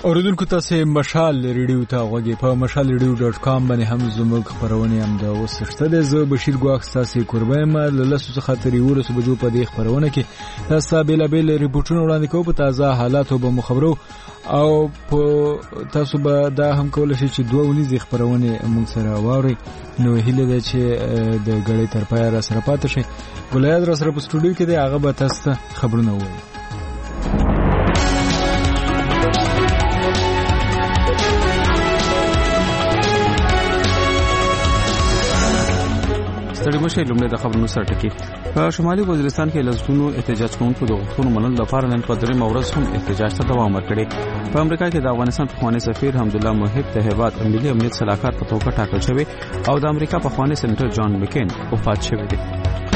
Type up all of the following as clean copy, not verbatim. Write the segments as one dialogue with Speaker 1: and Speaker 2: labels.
Speaker 1: اوریدونکو تاسو مشال ریډیو ته غوږی په mashalradio.com باندې هم زموږ خبرونه هم د وسشته د زه بشیر ګواخ تاسو قربان ما لاسو خاطري ورسو بجو په دې خبرونه کې تاسو بیلابل ریپورتونه وړاندې کوو په تازه حالاتو به مخبرو او په تاسو به دا هم کول شي چې دوه ونیز خبرونه موږ سره واوري نو هیله ده چې د غړې تر پای را سره پاتې شي ولایت را سره په سټوډیو کې دی هغه به تاسو خبرونه وایي.
Speaker 2: ستړي مشه لومړی د خبرونو سره ټکی. په شمالي وزیرستان کې لزونو احتجاج کوونکو د غوښتنو منل لپاره نن په درې مورز هم احتجاج ته دوام ورکړي. په امریکا کې د افغانستان پخوانی سفیر حمدالله محب د هیواد ملي امنیت صلاحکار په توګه ټاکل شوی او د امریکا پخوانی سېنیټر جان مکین وفات شوی دی.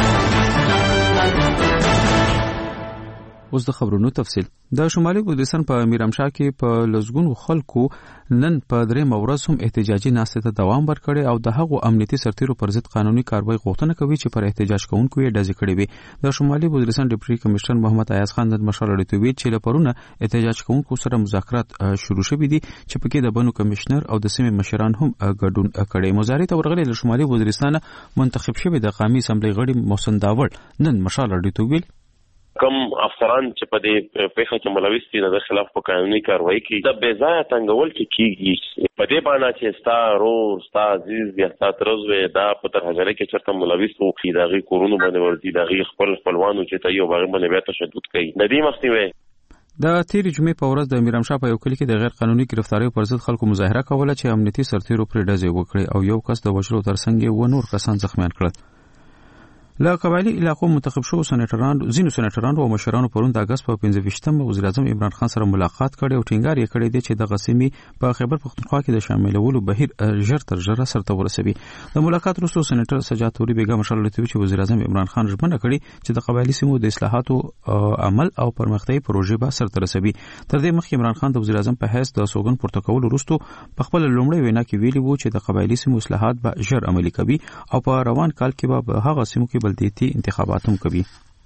Speaker 2: اوس د خبرونو تفصیل. د شمالي وزیرستان په میرامشاه کې په لزګونو خلکو نن په درې مورز هم احتجاجي ناستې ته دوام ورکړي او د هغو امنیتي سرتیرو پر ضد قانوني کاروایی غوښتنه کوي چې پر احتجاج کوونکو یې ډزې کړې وي. د شمالي وزیرستان ډیپټي کمشنر محمد ایاز خان د مشال اړیتو وی چې لپاره احتجاج کوونکو سره مذاکرات شروع شوي دي چې پکې د بنو کمشنر او د سیمې مشران هم ګډون کړي. مزاري ته ورغلي د شمالي وزیرستان منتخب شوی د قومي اسمبلی غړي محسن داوړ نن مشال اړیتو ویل
Speaker 3: کم افسران چې په دې پیښه کې ملوث دي د خلاف په قانوني کاروایی کې د بې ځایه تنګول چې کیږي په دې باندې چې ستا رور ستا عزیز یا ستا ترزوی دا په ترهګرۍ کې چرته ملوث وو چې دغه کورونو باندې ورځي دغه خپلوانو چې ته یو باغ باندې بیا تشدد کوي ندی مخنیوي.
Speaker 2: د تیر جمعې په ورځ د میرامشاه په یو کلی کې د غیر قانوني گرفتاری پر ضد خلکو مظاهره کوله چې امنیتي سرتیرو پر ډزې وکړي او یو کس د وژلو ترڅنګ و نور کسان زخمیان کړل. له قبایلی علاقو منتخب شو سېنیټرانو او مشرانو پرون د اگست په 15مه وزیر اعظم عمران خان سره ملاقات کړي او ټینګار یې کړی دی چې د غسیمي په خیبر پختونخوا کې د شاملولو بهیر ژر تر ژره سرته ورسوي. د ملاقات وروسته سېنیټر سجاد توري بیګم مشال لته چې وزیر اعظم عمران خان ژمنه کړې چې د قبایلی سیمو د اصلاحاتو عمل او پرمختیايي پروژې به سرته رسوي. تر دې مخکې عمران خان د وزیر اعظم په حیث د سوګن پورته کولو وروسته په خپل لومړی وینا کې ویلي وو چې د قبایلی سیمو اصلاحات به ژر عملي کوي او په روان کال کې به هغه سیمو کې بلدیتي انتخابات هم کوي.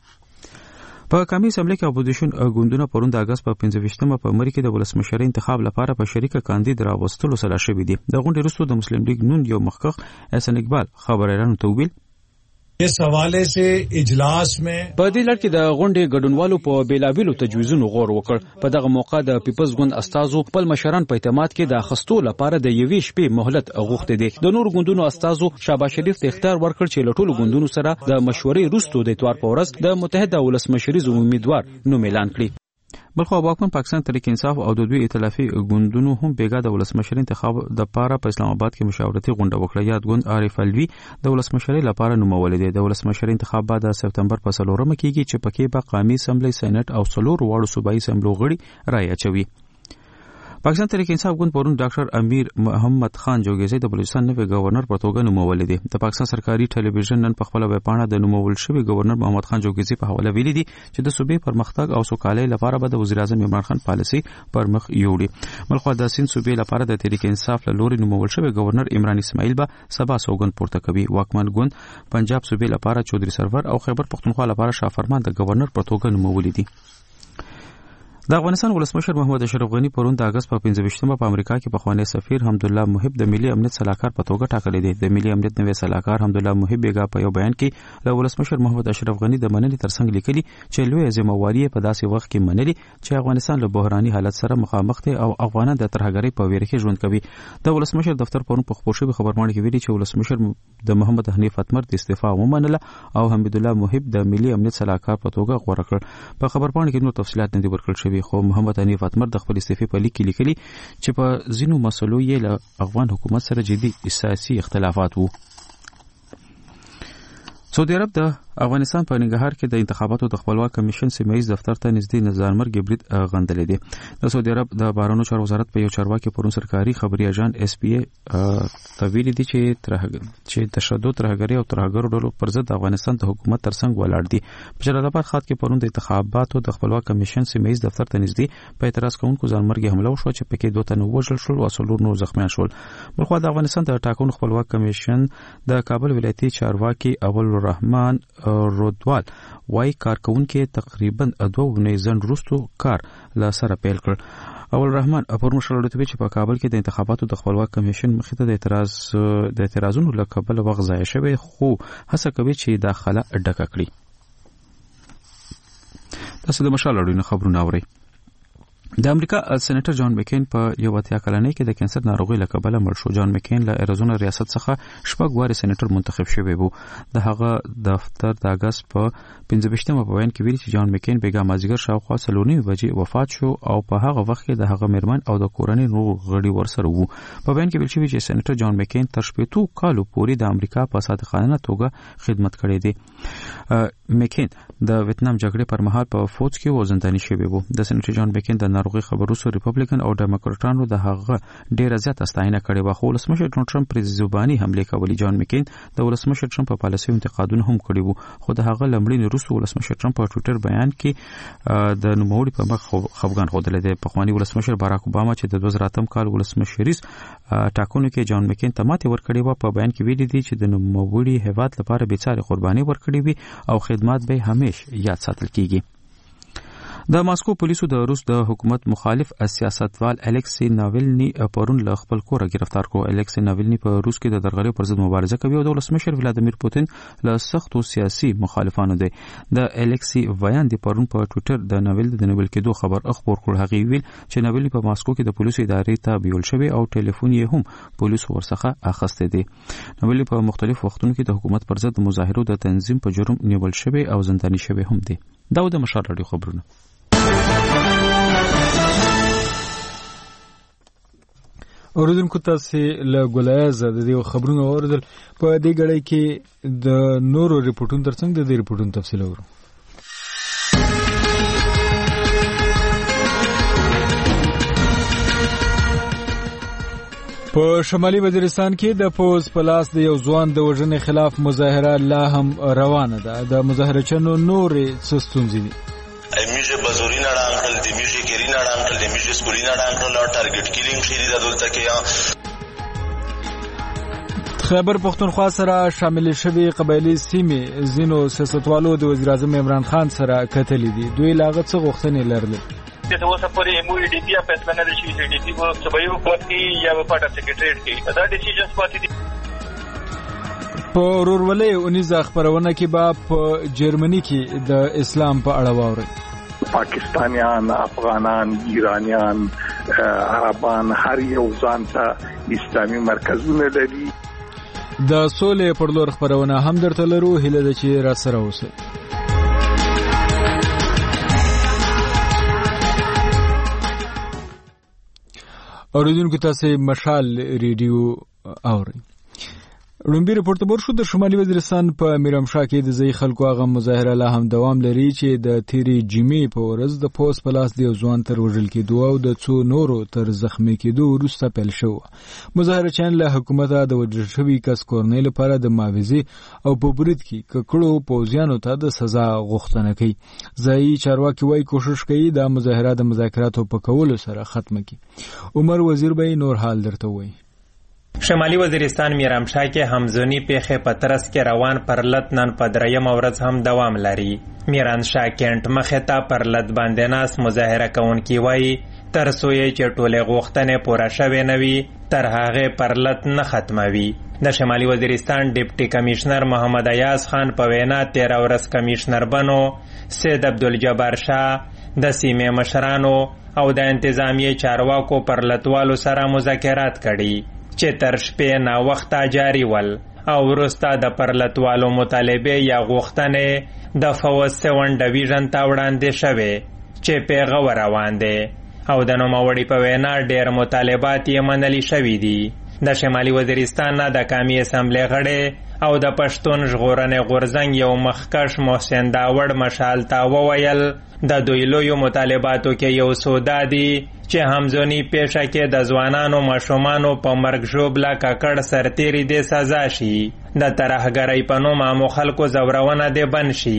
Speaker 2: په قومي اسمبلی کې اپوزیشن ګوندونه پرون د اگست په 15مه په مری کې د ولسمشر انتخاب لپاره په شریکه کاندید راوستلو سره شوې دي. د غونډې وروسته د مسلم لیگ نون یو مخکخ احسن اقبال خبريالانو ته ویل
Speaker 4: इस हवाले से इजलास में
Speaker 1: په دې لړ کې د غونډې ګډونوالو په بیلابیلو تجویزونو غور وکړ. په دغه موقع د پیپلز ګوند استازو خپل مشران په اعتماد کې د اخستو لپاره د یوې شپې مهلت غوښتي دي. د نور ګوندونو استازو شهباز شریف ته اختیار ورکړ چې له ټولو ګوندونو سره د مشورې وروسته د اتوار په ورځ د متحده ولسمشریز امیدوار نوم اعلان کړي. بلخو واکمن پاکستان تحریک انصاف او د دوی ائتلافي ګوندونو هم بیګا د ولسمشر انتخاب د لپاره په اسلام آباد کې مشاورتي غونډه وکړه. یاد ګوند عارف الوی د ولسمشر لپاره نومول دي. د ولسمشر انتخاب بعد د سپتمبر په 4مه کېږي چې پکې به قومي اسمبلی سېنات او څلور واړو صوبایي اسمبلو غړي رائے اچوي. پاکستان تحریک انصاف ګوند پرون ډاکټر امیر محمد خان جوګیزی د بلوچستان نوی گورنر په توګه نومول دي. د پاکستان سرکاري ټلویزیون نن په خپل ویب پاڼه د نومول شوی گورنر محمد خان جوګیزی په حواله ویلي دي چې د صوبې پرمختګ او سوکالۍ لپاره به د وزیر اعظم عمران خان پالیسي پر مخ یوړي. بلخو د سین صوبې لپاره د تحریک انصاف له لوري نومول شوی گورنر عمران اسماعیل به سبا سوګند پورته کوي. واکمن ګوند پنجاب صوبې لپاره چودري سرور او خیبر پختونخوا لپاره شاه فرمان د گورنر په توګه نومول دي. د افغانستان ولسمشر محمد اشرف غنی پرون د اگست په 15مه په امریکا کې پخوانی سفیر حمدالله محب د ملي امنیت صلاحکار په توګه ټاکل دي. د ملي امنیت نوی صلاحکار حمدالله محب بیګا په یو بیان کې له ولسمشر محمد اشرف غنی د مننې ترڅنګ لیکلي چې لوی ذمہواری په داسې وخت کې منلي چې افغانستان له بحراني حالت سره مخامخ دي او افغانان د ترهګرۍ په ویره کې ژوند کوي. د ولسمشر دفتر پرون په خبرشوي خبرمانه کې ویلي چې ولسمشر د محمد حنیف اتمر د استعفا ومنله او حمدالله محب د ملي امنیت صلاحکار په توګه غوړه کړ. په خبرپاڼه کې نور تفصيلات نه دي ورکړل شوي خو محمد فاطمه د خپل استعفا په لیک کې لیکلي چې په ځینو مسلو یې له افغان حکومت سره جدي سیاسي اختلافات وو. سعودي عرب د افغانستان په ننګرهار کې د انتخاباتو د خپلواک کمیشن سیمایي دفتر ته نږدې نظارمرګ برید غندلې دي. د سعودي عرب د بهرنیو چارو وزارت په یو چارواکي پرون سرکاري خبري اژانس اس پی ای تویل دي چې تشدد ترهګري او ترهګرو ډلو پر ضد افغانستان د حکومت ترڅنګ ولاړ دي. په جلال آباد ښار کې پرون د انتخاباتو د خپلواک کمیشن سیمایي دفتر ته نږدې په اعتراض کوونکو ځانمرګي حمله وشو چې پکې 2 تنه وژل شول او 4 نور زخمیان شول. بلخو د افغانستان د ټاکنو خپلواک کمیشن د کابل ولایتي چارواکي اول الرحمن رودوال وايي کارکونکو تقریبا 2 ونې ځند وروسته کار لا سره پیل کړ
Speaker 2: اول رحمان پر مشرلو ته چې په کابل کې د انتخاباتو د خپلواک کمیشن مخې ته د اعتراضونو له کبله وخت ضایع شوی خو هڅه کوي چې داخله ډکه کړي. تاسو د مشال اړوند خبرونه اورئ. د امریکا سېنیټر جان مکین په یو 80 کلنۍ کې د کینسر ناروغي له کبله مړ شو. جان مکین له اریزونا ریاست څخه شپږ واري سېنیټر منتخب شوی وو. د هغه دفتر د اگست په 15مه په وین کې ویلي چې جان مکین بیګا مازیګر شاوخوا 3:30 بجې وفات شو او په هغه وخت کې د هغه میرمن او د کورنۍ نور غړي ورسره وو. په وین کې ویل شوی چې سېنیټر جان مکین تر 15 کالو پورې د امریکا په صادقانه توګه خدمت کړی دی. مکین د ویتنام جګړې پر مهال په فوج کې وزنداني شوی وو. د سېنیټر جان مکین د ناروغي خبرو سره ریپبلیکن او ډیموکراټانو د هغه ډیره زیاته ستاینه کړې و، خو ولسمشر ډونالد ټرمپ پر زبانی حمله کوي. جان مکین د ولسمشر ټرمپ په پالیسۍ انتقادونه هم کړي وو، خو د هغه لمړي وروسته ولسمشر ټرمپ په ټوئیټر بیان کې د نوموړي په مخ خفګان خوده دی. په خواني ولسمشر باراک اوباما چې د 2008 کال ولسمشریز ټاکنو کې جان مکین ته ماته ورکړې و، په بیان کې ویلي دی چې د نوموړي هیواد لپاره بیچاره قرباني ورکړې وي او خدمات به همیشه یاد ساتل کیږي. د ماسکو پولیسو د روس د حکومت مخالف سیاستوال الکسی ناولنی پرون له خپل کور گرفتار کو. الکسی ناولنی په روس کې د درغلۍ پر ضد مبارزه کوي او د ولسمشر ولادیمیر پوتین له سختو سیاسي مخالفانو دی. د الکسی ویان دی پرون په ټوئیټر د ناول د نوبل کېدو خبر خبر کړ. هغه ویل چې ناولنی په ماسکو کې د پولیسو ادارې ته بیول شوی او ټلیفون یې هم پولیسو ورڅخه اخیسته دی. ناولنی په مختلف وختونو کې د حکومت پر ضد مظاهرو د تنظیم په جرم نیول شوی او زنداني شوی هم دی. دا د مشال رادیو خبرونه.
Speaker 5: اوریدونکو تاسو له ګولایزه د دې خبرونو اوریدل. په دې غړي کې د نورو ریپورتونو ترڅنګ د دې ریپورتونو تفصیل اورو. په شمالي وزیرستان کې د پوز پلاس د یو ځوان د وژنې خلاف مظاهره لا هم روانه ده. د مظاهرچنو نورې څه ستونزې دي؟
Speaker 6: میشه بازوری نړان کړل، د میشه کری نړان کړل، د میشه سکولی نړان کړل او ټارګټ کیلینګ شری د دولت کې
Speaker 5: خیبر پختونخوا سره شامل شوی قبایلی سیمې زینو سیاستوالو د وزیر اعظم عمران خان سره کتلې دي. دوی لاغت څه غوښتنې لرلې؟
Speaker 7: چې اوس پورې مو ډي پی فیصله نه شي چې ډي پی کو صوبایي حکومت کې یا په پټه سیکریټریټ کې دا ډیسیژنز پاتې دي.
Speaker 5: په ورورولۍ اونیزه خبرونه کې به په جرمني کې د اسلام په اړه واوري.
Speaker 8: پاکستانیان، افغانان، ایرانیان، عربان هر یو ځان ته اسلامي مرکزونه لري.
Speaker 5: د سولې پر لور خبرونه هم درته لرو، هیله ده چې را سره اوسئ. اوریدونکو تاسو مشال ریډیو اورئ. لومبي ریپورت ورشو د شمالي وزیرستان په میرامشاه کې د ځای خلکو هغه مظاهره لا هم دوام لري چې د تیری جمعې په ورځ د پوس پلاس د ځوان تر وژل کېدو او د څو نورو تر زخمي کېدو وروسته پیل شو. مظاهره چان له حکومت د وژل شوي کس کورنۍ لپاره د معاوضې او په برید کې ککړو پوځیانو ته د سزا غوښتنه کوي. ځایي چارواکي وايي کوشش کوي د مظاهره د مذاکراتو په کولو سره ختمه کړي. عمر وزیر به نور حال درته وایي.
Speaker 9: شمالي وزیرستان میرامشاه کې همزونی پیښې په ترڅ کې روان پرلط نن په دریم ورځ هم دوام لري. میرانشاه کینټ مخې ته پرلط باندې ناس مظاهره کوونکي وایي تر څو یې چې ټولې غوښتنې پوره شوې نه وي تر هغې پرلط نه ختموي. د شمالي وزیرستان ډیپټي کمیشنر محمد ایاز خان په وینا 13 ورځ کمیشنر بنو سید عبدالجبار شاه د سیمې مشرانو او د انتظامیې چارواکو پرلطوالو سره مذاکرات کړي چې تر شپې نا وخته جاری ول او وروسته د پرلطوالو مطالبه یا غوښتنې د فوز 7 ډیویژن ته وړاندې شوې چې پیغه روان دي او د نوموړي په وینا ډېر مطالبات یې منلي شوي دي. د شمالي وزیرستان نه د قومي اسمبلې غړی او د پښتون ژغورنې غورځنګ یو مخکښ محسن داوړ مشال ته وویل د دوی لویو مطالباتو کې یو څو دا دي چې همزونی پیښه کې د ځوانانو ماشومانو په مرګ ژوبله ککړ سرتیري دې سزا شي، د ترهګرۍ په نوم عامو خلکو ځورونه دې بند شي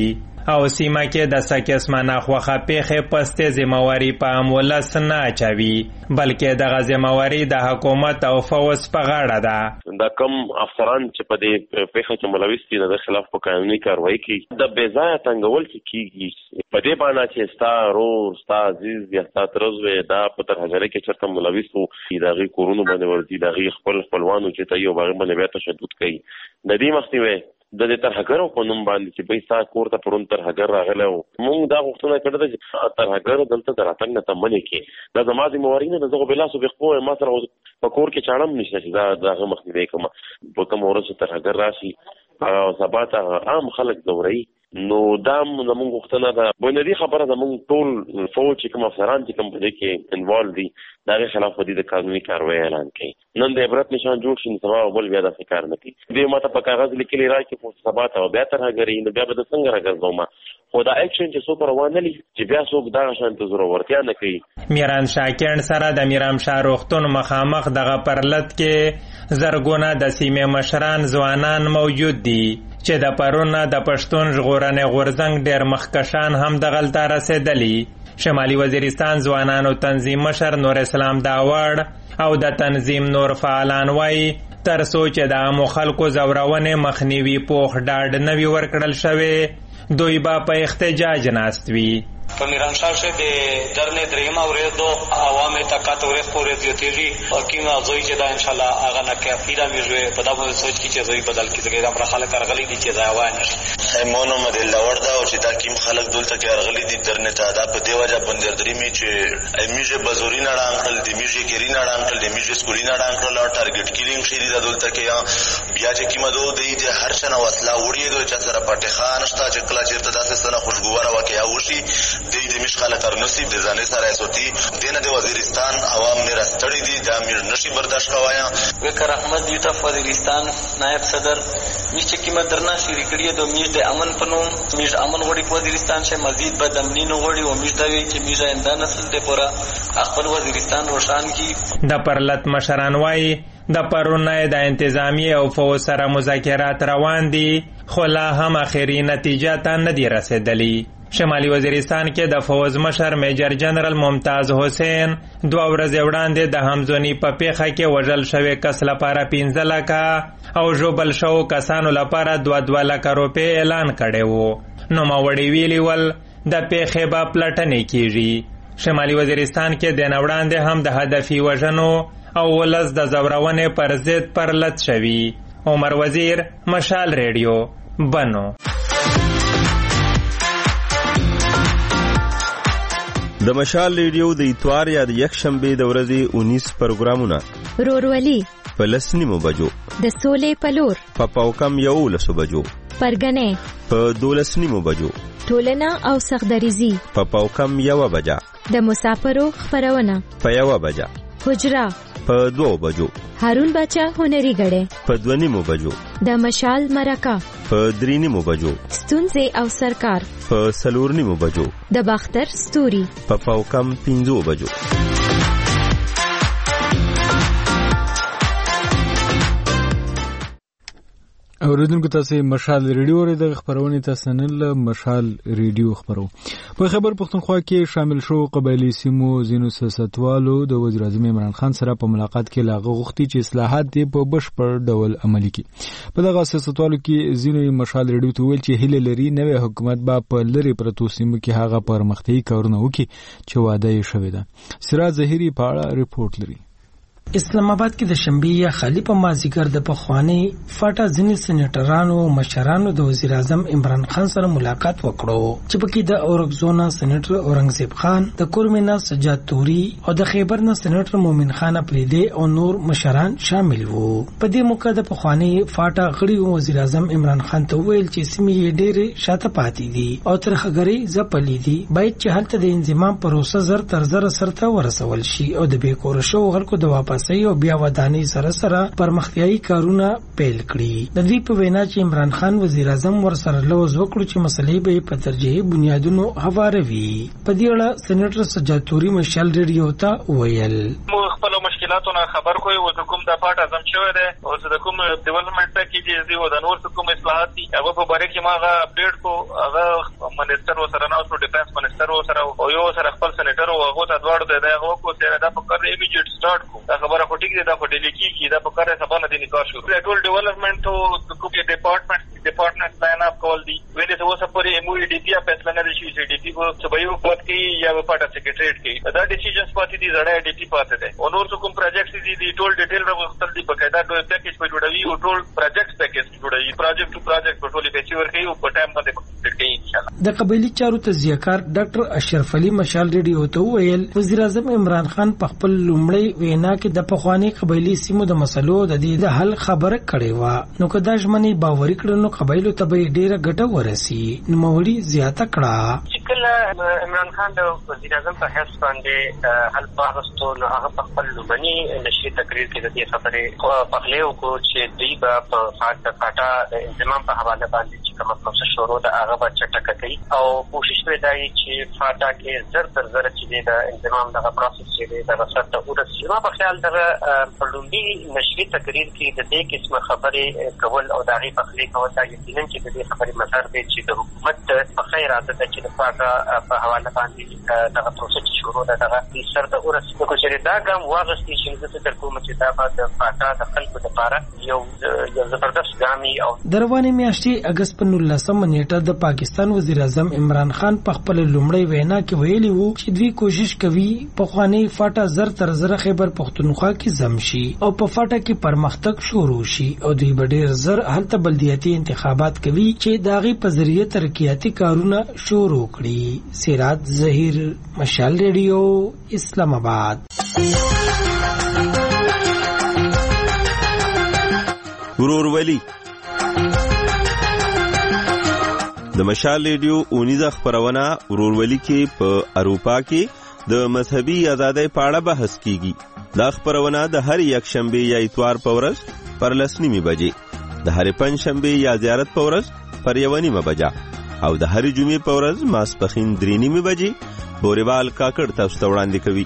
Speaker 9: او سیمه کې د سکسمه ناخوښه پیښې پسته ذمہواری په امولس نه اچوي بلکې دغه ذمہواری د حکومت او فوز په غاړه ده.
Speaker 3: دا کم افسران چې په دې پیښه کې ملوث دي د خلاف په قانوني کاروایی کې د بې ځایه تنګول کیږي په دې باندې چې ستا رور ستا عزیز یا ستا ترزوی دا په ترهګرۍ کې چېرته ملوث وو د هغې کورونو باندې ورځي د هغې خپلوانو چې ته یو هغې باندې بیا تشدد کوي. د دې مخنیوی د دې ترهګرو په نوم باندې چې بې ستا کور ته پرون ترهګر راغلی و موږ دا غوښتنه کړې ده چې ترهګر دلته د راتګ نه ته منې کړي. دا زما ذمهواري نه ده. زه خو بلاسو بېخپو ما سره په کور کې چاړه هم نشته چې دا د هغه مخنیوی کومه په کومه ورځ چې ترهګر راشي او سبا ته عام خلک ځوروي نو دا زموږ غوښتنه ده. بنیادي خبره زموږ ټول فوج چې کوم افسران چې کوم په دې کې انوالو دي د هغې خلاف په دې د قانوني کاروایی اعلان کوي. نن د عبرت نشان جوړ شي سبا بل بیا داسې کار نه کوي. دوی ماته په کاغذ لیکلي راکړي خو سبا ته بیا ترهګري نو بیا به د څنګه راګرځوم خو دا اکشن چې څوک روان نه لي چې بیا څوک دغه شانته زورورتیا نه کوي.
Speaker 9: میرانشاه کیڼ سره د میرامشاه روغتون مخامخ دغه پرلط کې زرګونه د سیمې مشران ځوانان موجود دي چې د پرونه د پښتون ژغورنې غورځنګ ډېر مخکشان هم دغلته رسېدلي. شمالي وزیرستان ځوانانو تنظیم مشر نور اسلام داوړ او د تنظیم نور فعالان وایي تر څو چې د عامو خلکو ځورونې مخنیوي پوخ ډاډ نه وي ورکړل شوی دوی به په احتجاج ناست وي.
Speaker 10: په میرانشاه کې د درنې درېیمه ورځ دو عوامو ته کاته ورځ پورې زیاتېږي او کیمه زوی چې دا انشاءالله هغه نه کافي ده مې په دا باندې سوچ کې چې زوی بدل کې ځکه دا پر خلک راغلي دي چې دا وای نشي
Speaker 6: مونو مدل لور دا او چې دا کیم خلک دلته کې راغلي دي درنې ته دا په دی وجه باندې درېمې چې میجه بزوري نه راغل دي میجه کېری نه راغل دي میجه سکولي نه راغل او ټارګټ کیلینګ شری دا دلته کې بیا چې کیمه دو دی د هر چا وسله وړي دوی چې سره پټه خان شته چې کله چیرته داسې سره خوشګواره واقعیا وشي د مش خلک نصیب د ځانې سره سوتي دینه د وزیرستان عوام نه راستړي دي دا میر نشي برداشت کوایا.
Speaker 10: وکر احمد یوسف وزیرستان نائب صدر میشه کی مدرنا شری کړی د میش د امن پنوم میش امن وړي وزیرستان شه مزید بد امنی نو وړي او میش دوی چې میشه انده نسل ته پورا خپل وزیرستان روشان کی.
Speaker 9: د پرلط مشران وای د پرونه د انتظامی او فوج سره مذاکرات روان دي خو لا هم اخري نتیجه ته نه دی رسیدلی. شمالي وزیرستان کې د فوز مشر میجر جنرال ممتاز حسین 2 ورځې وړاندې د همزونی په پیښه کې وژل شوی کس لپاره 15 لکه او ژوبل شو کسانو لپاره 2 لکه روپۍ اعلان کړی وو. نوموړي ویلي ول د پیښې به پلټنې کیږي. شمالي وزیرستان کې د وړاندې هم د هدفي وژنو او ولس د زورونې پر ضد پرلط شوي. عمر وزیر، مشال ریډیو، بنو.
Speaker 11: د مشال ریډیو د اتوار یا د یک شنبه د ورځې 19 پروګرامونه
Speaker 12: رورولي
Speaker 11: په 10 بجو
Speaker 12: د سولې پلور
Speaker 11: په پاوکم 11 بجو
Speaker 12: پرګنې
Speaker 11: په 12 بجو
Speaker 12: ټولنه او سخدریزي
Speaker 11: په پاوکم 1 بجا
Speaker 12: د مسافرو خبرونه
Speaker 11: په 1 بجا
Speaker 12: حجرا
Speaker 11: په 2 بجو
Speaker 12: هارون بچا هنري غړې
Speaker 11: په 2 بجو
Speaker 12: د مشال مرکه
Speaker 11: په 3 بجو
Speaker 12: ستونزې او سرکار
Speaker 11: په 4 بجو
Speaker 12: د باختر ستوري
Speaker 11: په پاوکم 15 بجو.
Speaker 5: اوریدونکو تاسو مشال ریډیو لري د خبرونه تاسو نن مشال ریډیو خبرو په خبر پښتونخوا کې شامل شو قبایلی سیمو زینو سیاستوالو د وزیر اعظم عمران خان سره په ملاقات کې لاغه غوښتي چې اصلاحات په بشپړ ډول عملي کړي. په دغه سیاستوالو کې زینو مشال ریډیو ته ویل چې هله لري نوې حکومت به په لری پرتو سیمو کې هغه پرمختګي کارونه وکړي چې وعده یې شوی ده. سراج ظهیری په اړه ریپورت لري.
Speaker 13: اسلام آباد کې د شنبه یا خالی په مازیګر د پخوانی فاټا ځینې سېنیټرانو مشرانو د وزیر اعظم عمران خان سره ملاقات وکړو چې پکې د اورګزونا سېنیټر اورنګزیب خان، د کورمینا سجاد توري او د خیبر نه سېنیټر مومن خان اپریدي او نور مشران شامل وو. په دې موقع د پخوانی فاټا غړي وزیر اعظم عمران خان ته ویل چې سیمې یې ډېرې شاته پاتې دي او ترخګري ځپلې دي، باید چې هلته د انضمام پروسه زر تر زر سرته ورسول شي او د بیکور شو خلکو د واپس او بیا ودانی سره پرمختیايي کارونه پیل کړي. د دې په وینا چې عمران خان وزیر اعظم ورسره لوز وکړو چې مسلې به په ترجیحي بنیادونو هواروي. په دې اړه سېنیټر سجاد توري مشال ریډیو ته ویل
Speaker 7: خپل مشکل تشکیلاتونه خبر کوي او کوم د پارت اعظم شوی دی او د کوم ډیولپمنٹ پیکیج دی او د نور کوم اصلاحات دي هغه په باره کې ماغه اپډیټ کو هغه منیسټر سره نو ډیفنس منیسټر سره او یو سره خپل سېنیټر او هغه ته دواړو د هغه کو سره دا په کار ایمیډیټ سٹارټ کو دا خبره خو ټیک دی دا په ډیلی کې دا په کار سبا نه دي کار شو ټول ډیولپمنٹ او کوم ډپارټمنټ پلان اپ کول دي ویلې څه وسه پرې مو ډي پی فیصله نه شي چې ډي پی کو سبایو پات کې یا په پټه سیکریټریټ کې دا ډیسیژنز پاتې دي زړه ډي پی پاتې دي او نور کوم پروجیکټس دي ټول ډیټیل راغستل دي په قاعده ډول پیکیج په جوړوي او ټول پروجیکټ پیکیج جوړوي پروجیکټ ټو پروجیکټ په ټولي پیچ ورکوي او په ټایم باندې کمپلیټ کوي ان شاء الله.
Speaker 13: د قبایلی چارو تجزیه‌کار ډاکټر اشرف علي مشال ریډیو ته ویل وزیر اعظم عمران خان په خپل لومړی وینا کې د پخوانی قبایلی سیمو د مسلو د دې د حل خبره کړې و نو کدا ژمنې باوري کړنو قبایلو ته به ډیره ګټه ورسي نو موري زیاته کړه
Speaker 14: چې کله عمران خان د وزیر اعظم په حیث باندې حل پاغستو نو هغه په خپل لومړني نشري تقریر کې د دې خبرې په خلیو کو چې دوی به په فاټا د انضمام په حواله باندې چې کوم پروسه شروع ده هغه به چټک کوي او کوشش وکړي چې فاټا کې زر تر زر چې د انضمام دغه پروسس چې د رسټ ته ورسېږي ما په خیال دغه په لومړي نشري تقریر کې د دې قسمه خبرې کول او د هغې پخلی کول دا یقینا چې د دې خبرې مطلب دی چې د حکومت په ښه اراده ده چې د فاټا په حواله باندې دغه پروسه چې شروع ده دغه سر ته ورسېږي نو که چېرې دا ګام واخیستې شي زه فکر کوم چې دا به د فاټا د خلکو دپاره یو زبردست ګام وي.
Speaker 13: د روانې میاشتې اګست په 19 نیټه د پاکستان وزیر اعظم عمران خان په خپل لومړی وینا کې ویلي وو چې دوی کوشش کوي پخوانی فاټا زر تر زر خیبر پښتونخوا کې زم شي او په فاټا کې پرمختګ شروع شي او دوی به ډېر زر هلته بلدیاتي انتخابات کوي چې د هغې په ذریعه ترقیاتي کارونه شروع کړي. سراج ظهیر مشال ریډیو اسلام آباد.
Speaker 11: ورورولي د مشال ریډیو اونیزه خبرونه ورورولي کې په اروپا کې د مذهبي ازادۍ په اړه بحث کیږي. دا خبرونه د هر یک شنبه یا اتوار په ورځ پر 9:30 بجې، د هر پنځ شنبه یا زیارت په ورځ پر 1:30 بجې او د هر جمعې په ورځ ماسپخین 3:30 بجې بوريوال کاکړ تاسو ته وړاندې کوي.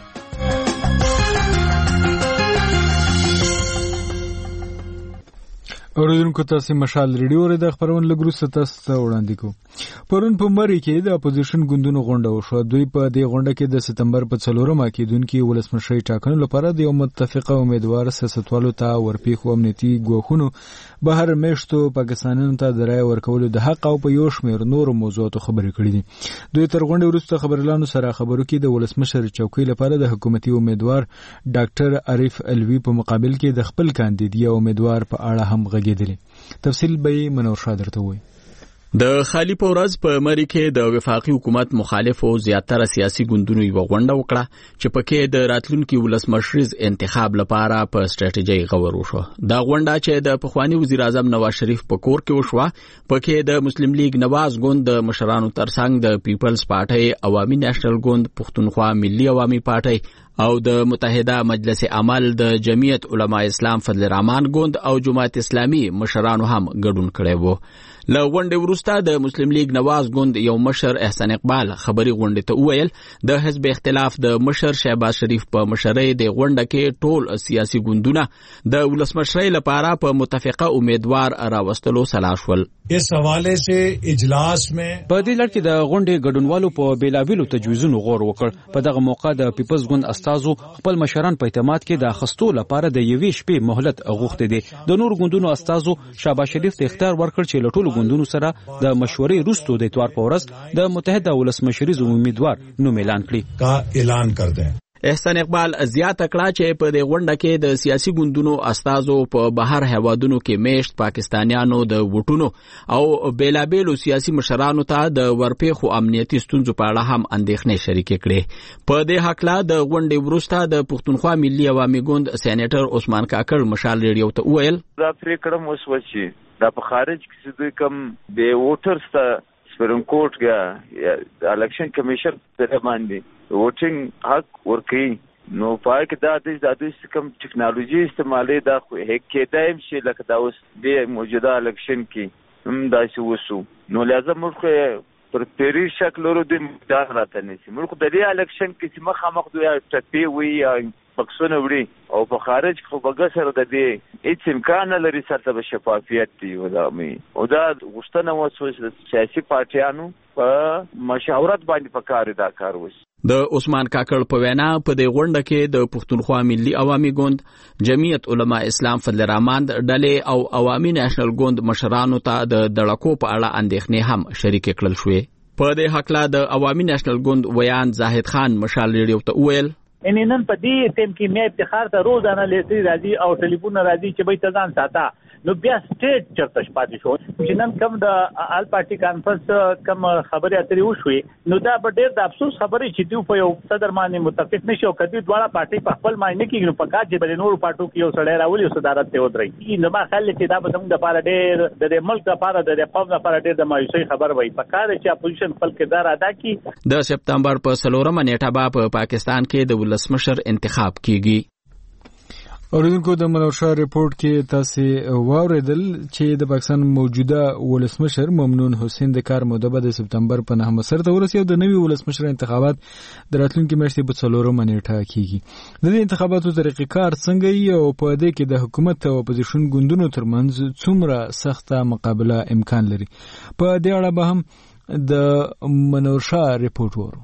Speaker 5: اوریدونکو تاسو مشال ریډیو د خبرونو لګروسته تاسو ته وړاندې کوم. پرون په مری کې د اپوزیشن ګوندونو غونډه وشوه. دوی په دې غونډه کې د سپتمبر په 4مه کېدونکو ولسمشرۍ ټاکنو لپاره د یو متفقه امیدوار سیاستوالو ته ورپېښو امنیتي ګواښونو بهر میشتو پاکستانیانو ته د رای ورکولو د حق او په یو شمېر نورو موضوعاتو خبرې کړې دي. دوی تر غونډې وروسته خبريالانو سره خبرو کې د ولسمشر چوکۍ لپاره د حکومتي امیدوار ډاکټر عارف الوی په مقابل کې د خپل کاندید یو امیدوار په اړه هم غږېدل. تفصیل به منور شاه درته وایي.
Speaker 15: د خالی په ورځ په مری کې د وفاقي حکومت مخالفو زیاتره سیاسي ګوندونو یو غونډه وکړه چې پکې د راتلونکي ولسمشریز انتخاب لپاره په استراتیژي غور وشو. دا غونډه چې د پخوانی وزیر اعظم نواز شریف په کور کې وشوه پکې د مسلم لیگ نواز ګوند د مشرانو ترڅنګ د پیپلز پارټي عوامي نېشنل ګوند پښتونخوا ملي عوامي پارټي او د متحده مجلس عمل د جمعیت علماء اسلام فضل الرحمن ګوند او جماعت اسلامي مشرانو هم ګډون کړی وو. له غونډې وروسته د مسلم لیگ نواز ګوند یو مشر احسان اقبال خبري غونډې ته وویل د حزب اختلاف د مشر شهباز شریف په مشرۍ د غونډه کې ټول سیاسي ګوندونه د ولسمشرۍ لپاره په متفقه امیدوار راوستلو سلا شول.
Speaker 4: اس حواله سے اجلاس میں
Speaker 1: په دې لړ کې د غونډې ګډونوالو په بیلابیلو تجویزونو غور وکړ. په دغه موقع د پیپلز ګوند استازو خپل مشران په اعتماد کې د اخستو لپاره د یوې شپې مهلت غوښتي دي. د نور ګوندونو استازو شهباز شریف ته اختیار ورکړ چې له ټولو ګوندونو سره د مشورې وروسته د اتوار په ورځ د متحده ولسمشریز امیدوار نوم اعلان کړي
Speaker 4: کا اعلان کړ دیں.
Speaker 15: احسان اقبال زیاته کړه چې په دې غونډه کې د سیاسي ګوندونو استازو په بهر هوادونو کې میشت پاکستانیانو د وټونو او بیلابیلو سیاسي مشرانو ته د ورپېښو امنیتي ستونزو په اړه هم اندېښنې شریکې کړې. په دې حق لا د غونډې وروسته د پښتونخوا ملي عوامي ګوند سېنیټر عثمان کاکړ مشال ریډیو ته وویل
Speaker 16: دا پریکړه مو وشي دا په خارج کې د کوم د ووټرز ته سپریم کورټ کې الیکشن کمیشن په باندې ووټینګ حق ورکړي نو پای کې دا د کوم ټیکنالوژي استعمالي دا هیڅ کېدایم شي لکه دا اوس د موجوده الیکشن کې هم دا شی وسو نو لازم موږ پر پیری شکل ورو د مدار راته نشي موږ د دې الیکشن کې چې مخامخ دوی ټپی وي بکسونه وړي او په خارج خو بغسر د دې هیڅ امکان نه لري سره د شفافیت دی ولامي او دا غوښتنه وسوي سیاسي پارټیانو په مشاورت باندې پکاره دا کار وشي.
Speaker 15: د عثمان کاکړ په وینا په دې غونډه کې د پښتونخوا ملي عوامي ګوند، جمعیت علما اسلام فضل الرحمن ډلې او عوامي نېشنل ګوند مشرانو ته د دړکو په اړه اندېښنې هم شریک کړل شوې. په دې حقله د عوامي نېشنل ګوند ویان زاهد خان مشال ریډیو ته وویل
Speaker 17: نن په دې ټیم کې مې افتخار ته روزانه لیسي راځي او ټلیفون راځي چې به تزان ساته نو بیا سټیټ چرته شپاتې شو چې نن کوم د آل پارټي کانفرنس کوم خبرې اترې وشوي نو دا به ډېر د افسوس خبرې چې دوی په یو صدر باندې متفق نشي او کدي دواړه پارټي په خپل معنی کې نو پکا چې بل نور پارټو کې یو سړی راولي او صدارت ته ودرېږي نو ما خیال چې دا به زموږ لپاره ډېر د ملک لپاره د قوم لپاره ډېر د مایوسۍ خبر وي پکا چې اپوزیشن خپل کردار ادا کړي.
Speaker 15: د سپتمبر په 4 نیټه په پاکستان کې د ولسمشر انتخاب کیږي.
Speaker 5: اوریدونکو د منورشاه ریپورت کې تاسو واوریدل چې د پاکستان موجوده ولسمشر ممنون حسین د کار موده د سپتمبر په 9 سره ورسېږي او د نوي ولسمشر انتخابات د راتلونکي میاشتې په 4 نیټه کیږي. د دې انتخاباتو طریقې کار څنګه وي او په دې کې د حکومت او اپوزیشن ګوندونو ترمنځ څومره سخته مقابله امکان لري، په دې اړه به هم د منورشاه ریپورت وورو.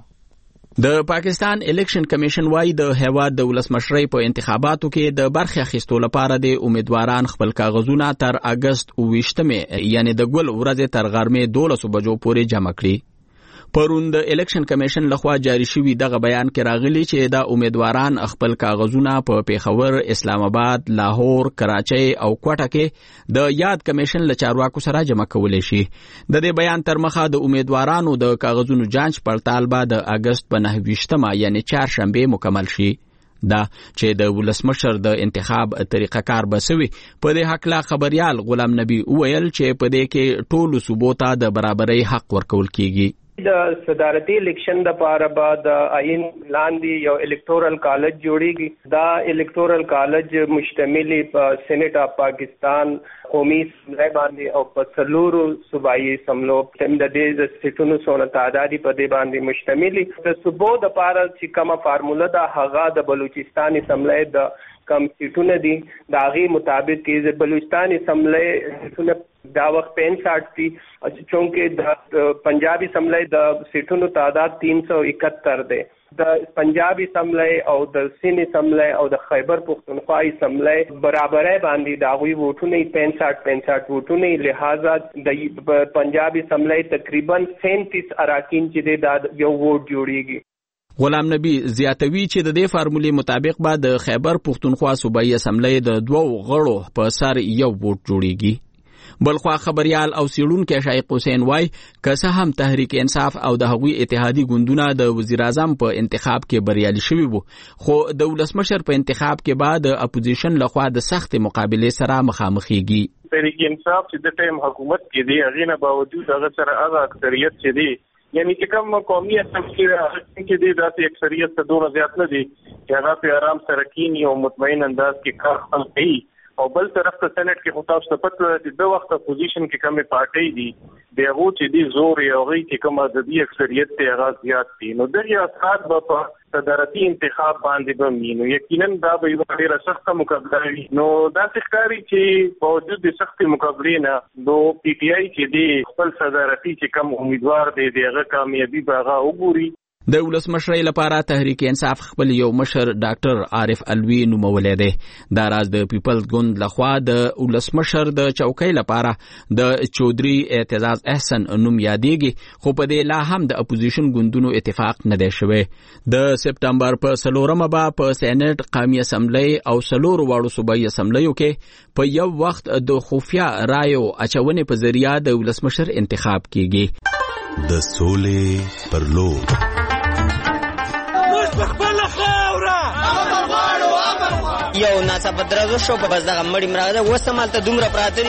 Speaker 15: د پاکستان الیکشن کمیشن وايي د هیواد د ولسمشرۍ په انتخاباتو کې د برخې اخیستو لپاره د امیدواران خپل کاغذونه تر اگست 28 یعنی د ګل ورځې تر غرمې 12 بجو پورې جمع کړي. پرون د الیکشن کمیشن لخوا جاری شوی دغه بیان کې راغلی چې دا امیدواران خپل کاغذونه په پیښور، اسلام آباد، لاهور، کراچۍ او کوټه کې د یاد کمیشن له چارواکو سره جمع کولی شي. د دې بیان تر مخه د امیدوارانو د کاغذونو جانچ پړتال به د اگست په 9 یعنی چهارشنبه مکمل شي. دا چې د ولسمشر د انتخاب طریقه کار بسوي په دې حق لا خبريال غلام نبی وویل چې په دې کې ټول صوبوتا د برابرۍ حق ورکول کیږي.
Speaker 18: د صدارتي الیکشن د پاره بعد عین لاندې یو الکټورل کالج جوړیږي. دا الکټورل کالج مشتمل په سېنات اف پاکستان قومي اسمبلی باندې او په څلورو صوبایي اسمبلو د دې سټونو څخه تعدادي په دې باندې مشتمل د صوبو د پاره چې کومه فارموله ده هغه د بلوچستان اسمبلی د کم سیټونه دي د هغه مطابق کې د بلوچستان اسمبلی سیټونه دا وخت 65 دي چونکه د پنجابي اسمبلی د سیټونو تعداد 371 دی. د پنجابي اسمبلی او د سین اسمبلی او د خیبر پختونخوا اسمبلی برابرۍ باندې دا غوي ووټونه 65 ووټونه لہذا د پنجابي اسمبلی تقریبا 37 اراکین چې د یو ووټ جوړیږي.
Speaker 15: غلام نبی زیاتوي چې د دې فارمولې مطابق به د خیبر پختونخوا صوبایي اسمبلی د 2 غړو په سر یو ووټ جوړیږي. بلخوا خبريال او سیړونکو شایق حسین وای که هم تحریک انصاف او د هغوی اتحادی ګوندونه د وزیر اعظم په انتخاب کې بریالي شوي وو، خو د ولسمشر په انتخاب کې بعد اپوزیشن لخوا د سخت مقابله سره مخامخېږي.
Speaker 7: تحریک انصاف چې د ټیم حکومت کې دی هغه نه باوجود هغه سره هغه اکثریت چې دی یعنی چې کوم قومي اسمبلی کې دی داسې اکثریت ته دوه زیات نه دي چې هغه په آرام سره کینی او مطمئن انداز کې کار خپل کوي. او بل طرف ته سېنات کې خو تاسو ته پته چې د وخت اپوزیشن کې کومه پارټي دي دغه چې دی زور یې هغه کې کوم عددي اکثریت ته هغه زیات دي نو دغه اثرات په صدارتي انتخاب باندې به نو یقینا دا به یو ډېر سخت مقابله وي. نو دا ښکاري چې په وجود د سخت مقابلې نه نو پی ټی آی چې دی خپل صدارتي چې کوم امیدوار دی دغه کامیابی به هغه وګوري.
Speaker 15: د ولسمشرۍ لپاره تحریک انصاف خپل یو مشر ډاکټر عارف الوی نومولې دی. دا راز د پیپلز ګوند لخوا د ولسمشر د چوکۍ لپاره د چودري اعتزاز احسن نوم یادېږي، خو په دې لا هم د اپوزیشن ګوندونو اتفاق نه دی شوی. د سپتمبر په 4 به په سېنات قومي اسمبلی او 4 واړو صوبایي اسمبلیو کې په یو وخت د خفیا رایو اچونې په ذریعہ د ولسمشر انتخاب کیږي.
Speaker 19: د سولې پر لور
Speaker 20: یو ناڅاپه درزو شو په بس دغه مړی مراغه وسمالته دومره پراته دي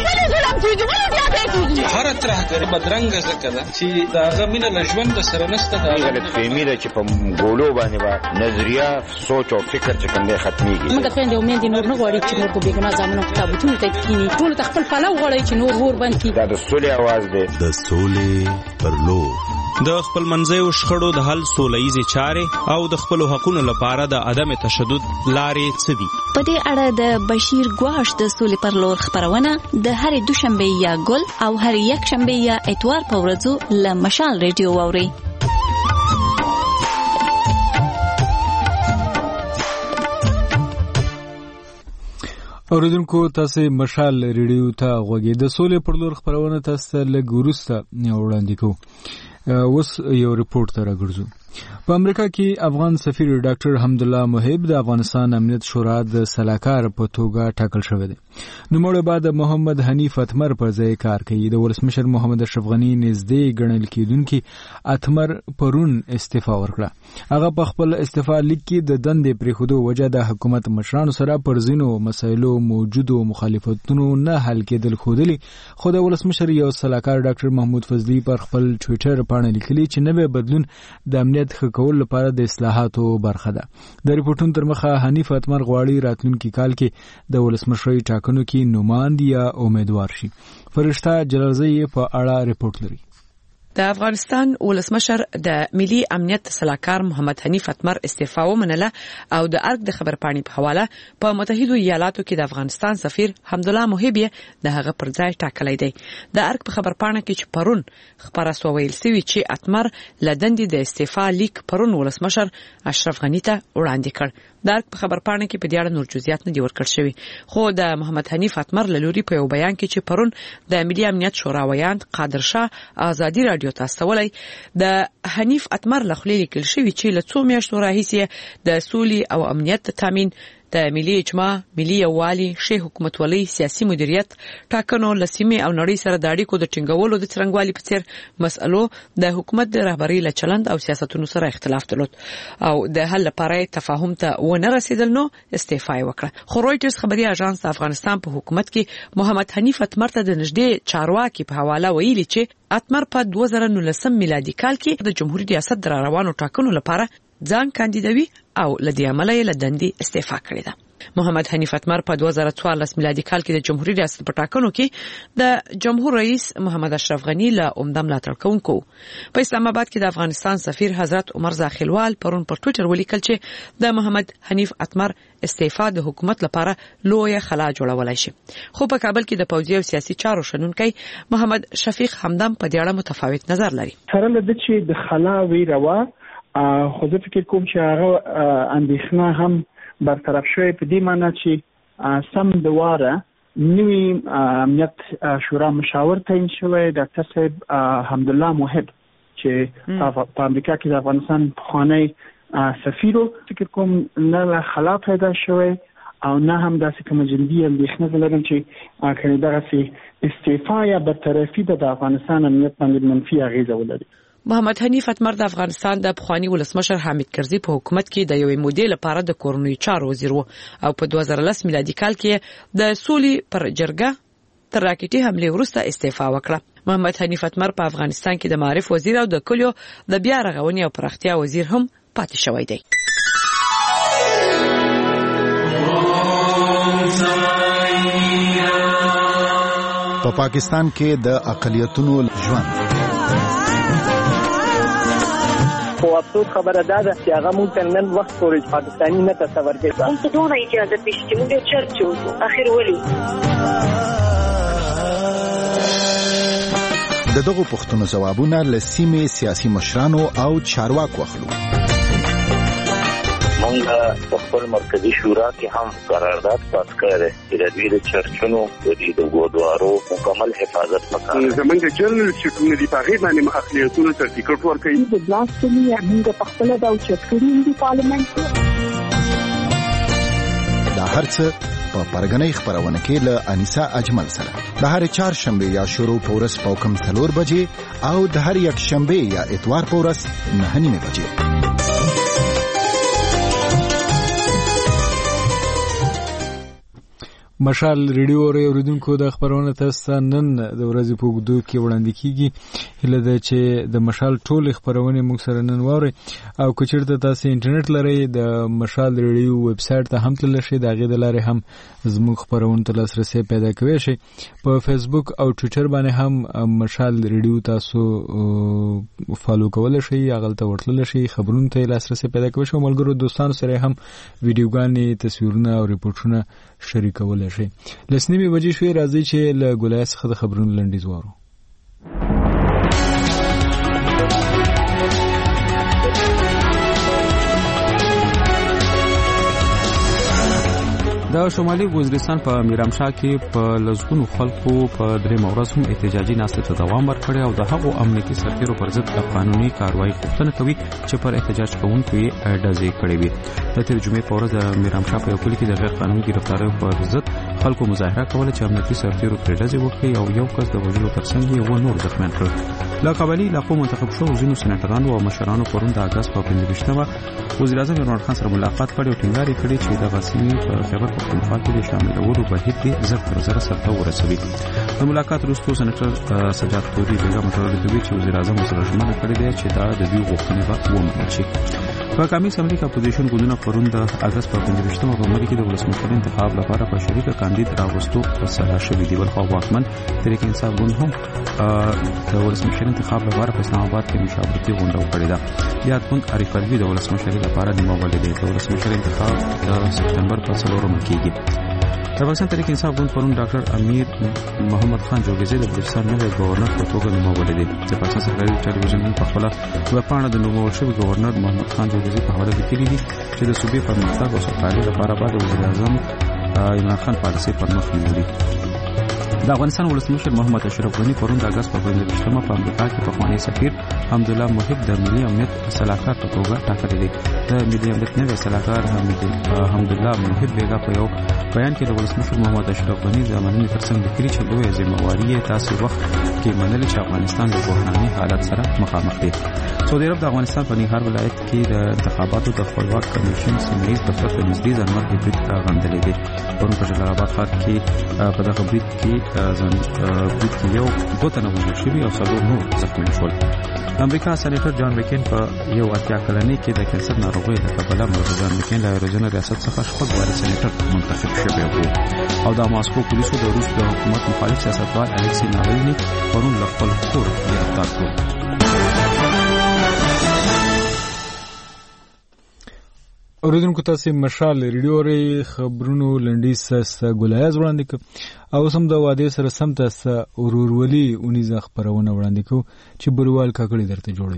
Speaker 21: هر طرح کې بدرنګ زکه ده چې داغه مینه لژوند سره نشته. دا غلط فهمي ده چې په ګولو باندې با نظریه سوچ او فکر چې څنګه ختميږي.
Speaker 22: موږ خپل د امید نور نه غواړي چې موږ به ګنا ځامنو کتابونه ته کینی ټول خپل پلو غواړي چې نور ور باندې.
Speaker 19: دا د سولې आवाज ده. د سولې پر لور
Speaker 2: د خپل منځیو شخړو د حل سولهییزې چارې او د خپل حقوقو لپاره د عدم تشدد لارې څه دي؟
Speaker 8: په دې اړه د بشیر ګواش د سولې پر لور خبرونه د هرې دوشنبه یا ګل او هرې یکشنبه یا اتوار په ورځو له مشال ریډیو واورئ.
Speaker 5: اوریدونکو تاسو مشال ریډیو ته غوږی د سولې پر لور خبرونه تاسو له ګورسته وړاندې کوو. اوس یو ریپورت ته راګرځو. په امریکا کې افغان سفیر ډاکټر حمدالله محب د افغانستان امنیت شورا د سلاکار په توګه ټاکل شوی دی. نوموړی بعد محمد حنیف اتمر پر ځای کار کوي. د ولسمشر محمد اشرف غنی نږدې ګڼل کېدونکي اتمر پرون استعفا ورکړه. هغه په خپل استعفا لیک کې د دندې پرېښودو وجه د حکومت مشرانو سره پر ځینو مسایلو موجودو مخالفتونو نه حل کېدل ښودلي، خو د ولسمشر یو سلاکار ډاکټر محمود فضلي پر خپل ټویټر پاڼه لیکلي چې نوی بدلون د امنیت ښه کول لپاره د اصلاحاتو برخه ده. د ریپورټونو تر مخه حنیف اتمر غواړي راتلونکي کال کې د ولسمشرۍ ټاکنو کې نوماند یا امیدوار شي. فرشته جلالزی په اړه ریپورت لري.
Speaker 23: د افغانستان ولسمشر د ملي امنیت سلاکار محمد حنیف اتمر استعفا ومنله او د ارګ د خبرپاڼې په حواله په متحده ایالاتو کې د افغانستان سفیر حمدالله محب د هغه پر ځای ټاکلی دی. د ارګ په خبرپاڼه کې چې پرون خبره سو ویل سوي چې اتمر لدندې د استعفا لیک پرون ولسمشر اشرف غنی ته وړاندې کړ. د ارګ په خبرپاڼه کې په دې اړه نور جزئیات نه دي ورکړل شوي، خو د محمد حنیف اتمر له لوري په یو بیان کې چې پرون د ملي امنیت شورا ویاند قادر شاه آزادي رادیو ته استولی، د حنیف اتمر له خولې لیکل شوي چې له څو میاشتو راهیسې د سولې او امنیت تامین، د ملي اجماع، ملي یووالي، ښې حکومتولۍ، سیاسي مدیریت، ټاکنو له سیمې او نړۍ سره د اړیکو د ټینګولو د څرنګوالي په څیر مسئلو د حکومت د رهبرۍ له چلند او سیاستونو سره اختلاف درلود او د حل لپاره تفاهم ته ونه رسیدل، نو استعفا یې وکړه. خو رویټرز خبري اژانس د افغانستان په حکومت کې محمد حنیف اتمر ته د نږدې چارواکي په حواله ویلي چې اتمر په 2019 میلادي کال کې د جمهوریت ریاست د روانو ټاکنو لپاره ځان کاندیدوي او لدې عمله یې له دندې استعفا کړې ده. محمد حنیف اتمر په 2014 میلادي کال کې د جمهوریت ریاست په ټاکنو کې د جمهور رئیس محمد اشرف غنی له عمده ملاتړ کوونکو. په اسلام آباد کې د افغانستان سفیر حضرت عمر زاخیلوال پرون پر ټویټر ولیکل چې د محمد حنیف اتمر استعفا د حکومت لپاره لویه خلا جوړولای شي. خو په کابل کې د پوځي او سیاسي چارو شنونکي محمد شفیق حمدان په دې اړه متفاوت نظر لري.
Speaker 24: سره لدې چې د خلا وی روا خو زه فکر کوم چې هغه اندېښنه هم برطرف شوی په دې معنی چې سم د واره نوی امنیت شورا مشاور تعیین شوی ډاکټر صاحب حمدالله محب چې په امریکا کې د افغانستان پخوانی سفیرو، فکر کوم نه خلا پیدا شوی او نه هم داسې کومه جدي اندېښنه لرم چې کله دغه استعفا یا برطرفي د افغانستان امنیت باندې منفي اغیزه ولري.
Speaker 23: محمد حنیف اتمر د افغانستان د پخوانی ولسمشر حامد کرزي په حکومت کې د یوې مودې لپاره د کورنیو چارو وزیر و او په 2010 میلادي کال کې د سولې پر جرګه تر راکټي حمله وروسته استعفا وکړه. محمد حنیف اتمر په افغانستان کې د معارف وزیر او د کلیو د بیا رغونې او پراختیا وزیر هم پاتې شوی دی.
Speaker 25: په پاکستان کې د اقلیتونو ژوند
Speaker 26: خو افسوس خبره ده چې هغه مونږ ته نن وخت پورې پاکستاني نه تصور کوي.
Speaker 27: هم ته دونه اجازه پېښ چې مونږ چرچ وو اخر ولي
Speaker 25: د دغو پوښتنو ځوابونه له سیمې سیاسي مشرانو او چارواکو اخلو.
Speaker 28: مونږ په خپل مرکزی شورا کې هم قرارداد پاس کړی چې د دوی د چرچونو د ګودوارو مکمل حفاظت وکړي.
Speaker 29: زمونږ جنرال سیکریټری دی په هغه باندې اقلیتونو ته ټیکټ ورکړي.
Speaker 27: د بلاسټمي موږ په خپل د چرچوري دی پارلیمنت
Speaker 25: دا هرڅه په پرګنۍ خبرونه کې له انیسا اجمل سره د هر چهارشنبه یا شروع پورس په کم 3 بجې او د هر یک شنبه یا اتوار پورس 9 بجې.
Speaker 5: مشال ریډیو اوریدونکو د خبرونه تاسو نن د ورځې په وګړو کې وړاندې کیږي هله د چې د مشال ټول خبرونه موږ سره نن ووري او کچیرته تاسو انټرنیټ لرئ د مشال ریډیو ویب سټ ته هم تللی شئ د هغې د لارې هم زموږ خبرونه ته لاسرسی پیدا کوئ شئ په فیسبوک او ټویټر باندې هم مشال ریډیو تاسو فالو کولی شئ هغلته ورتللی شئ خبرونو ته لاسرسی پیدا کوئ شئ ملګرو دوستانو سره هم ویډیوګانې تصویرونه او ریپورټونه شریکولی شئ لس نیمې بجې شوې راځئ چې له ګولایه څخه د خبرونو لنډیز وارو
Speaker 1: د شمالي وزیرستان په میرامشاه کې په لزګونو خلکو په درې مورز هم احتجاجي ناستې ته دوام ورکړی او د هغو امنیتي سرتیرو پر ضد قانوني کاروایی غوښتنه کوي چې پر احتجاج کوونکو یې ډزې کړې وي د تېرې جمعې په ورځ د میرامشاه په یو کلي کې د غیر قانوني ګرفتاریو پر ضد خلکو مظاهره کوله چې امنیتي سرتیرو پرې ډزې وکړي او یو کس د وژلو ترڅنګ یې نور زخمیان کړل له قبایلي علاقو منتخب شوو ځینو سېناټرانو او مشرانو پرون د اګست په 25مه وزیر اعظم عمران خان سره ملاقات کړی او ټینګار یې کړی چې دغه سیمې په خیبر پښتونخوا کې د شاملولو بهیر دې زر تر زر سرته ورسوي د ملاقات وروسته سېناټر سجاد توري دغه مشورې ته ویلي چې وزیر اعظم سره ژمنه کړې ده چې دا د دوی غوښتنې به ومنل شي په کامي اسمبلی کې اپوزیشن ګوندونه پرون د اګست په 25مه په ملي کې د ولسمشر انتخاب لپاره په شریکه کاندید راغوستو سره شوي دي ولخوا واکمن تحریک انصاف ګوند هم د ولسمشر انتخاب لپاره په اسلام آباد کې مشاورتي غونډه وکړې ده یاد ګوند عارف علوي د ولسمشر لپاره نیمه دی د ولسمشر انتخاب د سپتمبر په 4 کېږي د افغانستان تحریک انصاف ګوند پرون ډاکټر امیر محمد خان جوګزی د بلوچستان نوی گورنر په توګه نومول دي د پاکستان سرکاري ټلویزیون په خپل ویبپاڼه د نومول شوی گورنر محمد خان جوګزی په حواله لیکلي دي چې د صوبې پرمختګ او سوکالۍ لپاره باید وزیر اعظم عمران خان پالیسي پرمخ یوړي د افغانستان ولسمشر محمد اشرف غنی پرون د اګست په 25مه په امریکا کې پخوانی سفیر حمدالله محب د ملي امنیت صلاحکار په توګه ټاکلی دی د ملي امنیت نوی صلاحکار حمدالله محب بیګا په یو بیان کې د ولسمشر محمد اشرف غنی د مننې ترڅنګ لیکلي چې لویه ذمہواري یې تاسو وخت کې منلې چې افغانستان د بحراني حالت سره مخامخ دی سعودي عرب د افغانستان په نیهار ولایت کې د انتخاباتو د خپلواک کمیشن سیمه ییز دفتر په نږدې ځانمرګي برید غندلې دی پرون په جلال آباد ښار کې په دغه برید کې یو 2 تنه وژل شوي او 4 نور زخمیان شول د امریکا سېنیټر جان مکین په یو 80 کلنۍ کې د کینسر ناروغۍ له کبله مړ جان مکین له ایریزونا ریاست څخه شپږ واره سېنیټر منتخب شوی و او د ماسکو پولیسو د روس د حکومت مخالف سیاستوال الکسی ناولني پرون له خپل کور گرفتار کړ اوریدونکو تاسو مشال ریډیو ری خبرونو لنډیز سره ګولایز وړاندې کو او سم د واده سره سم تاسو ورورولي اونیز خبرونه وړاندې کو چې بروال کاکړي درته جوړي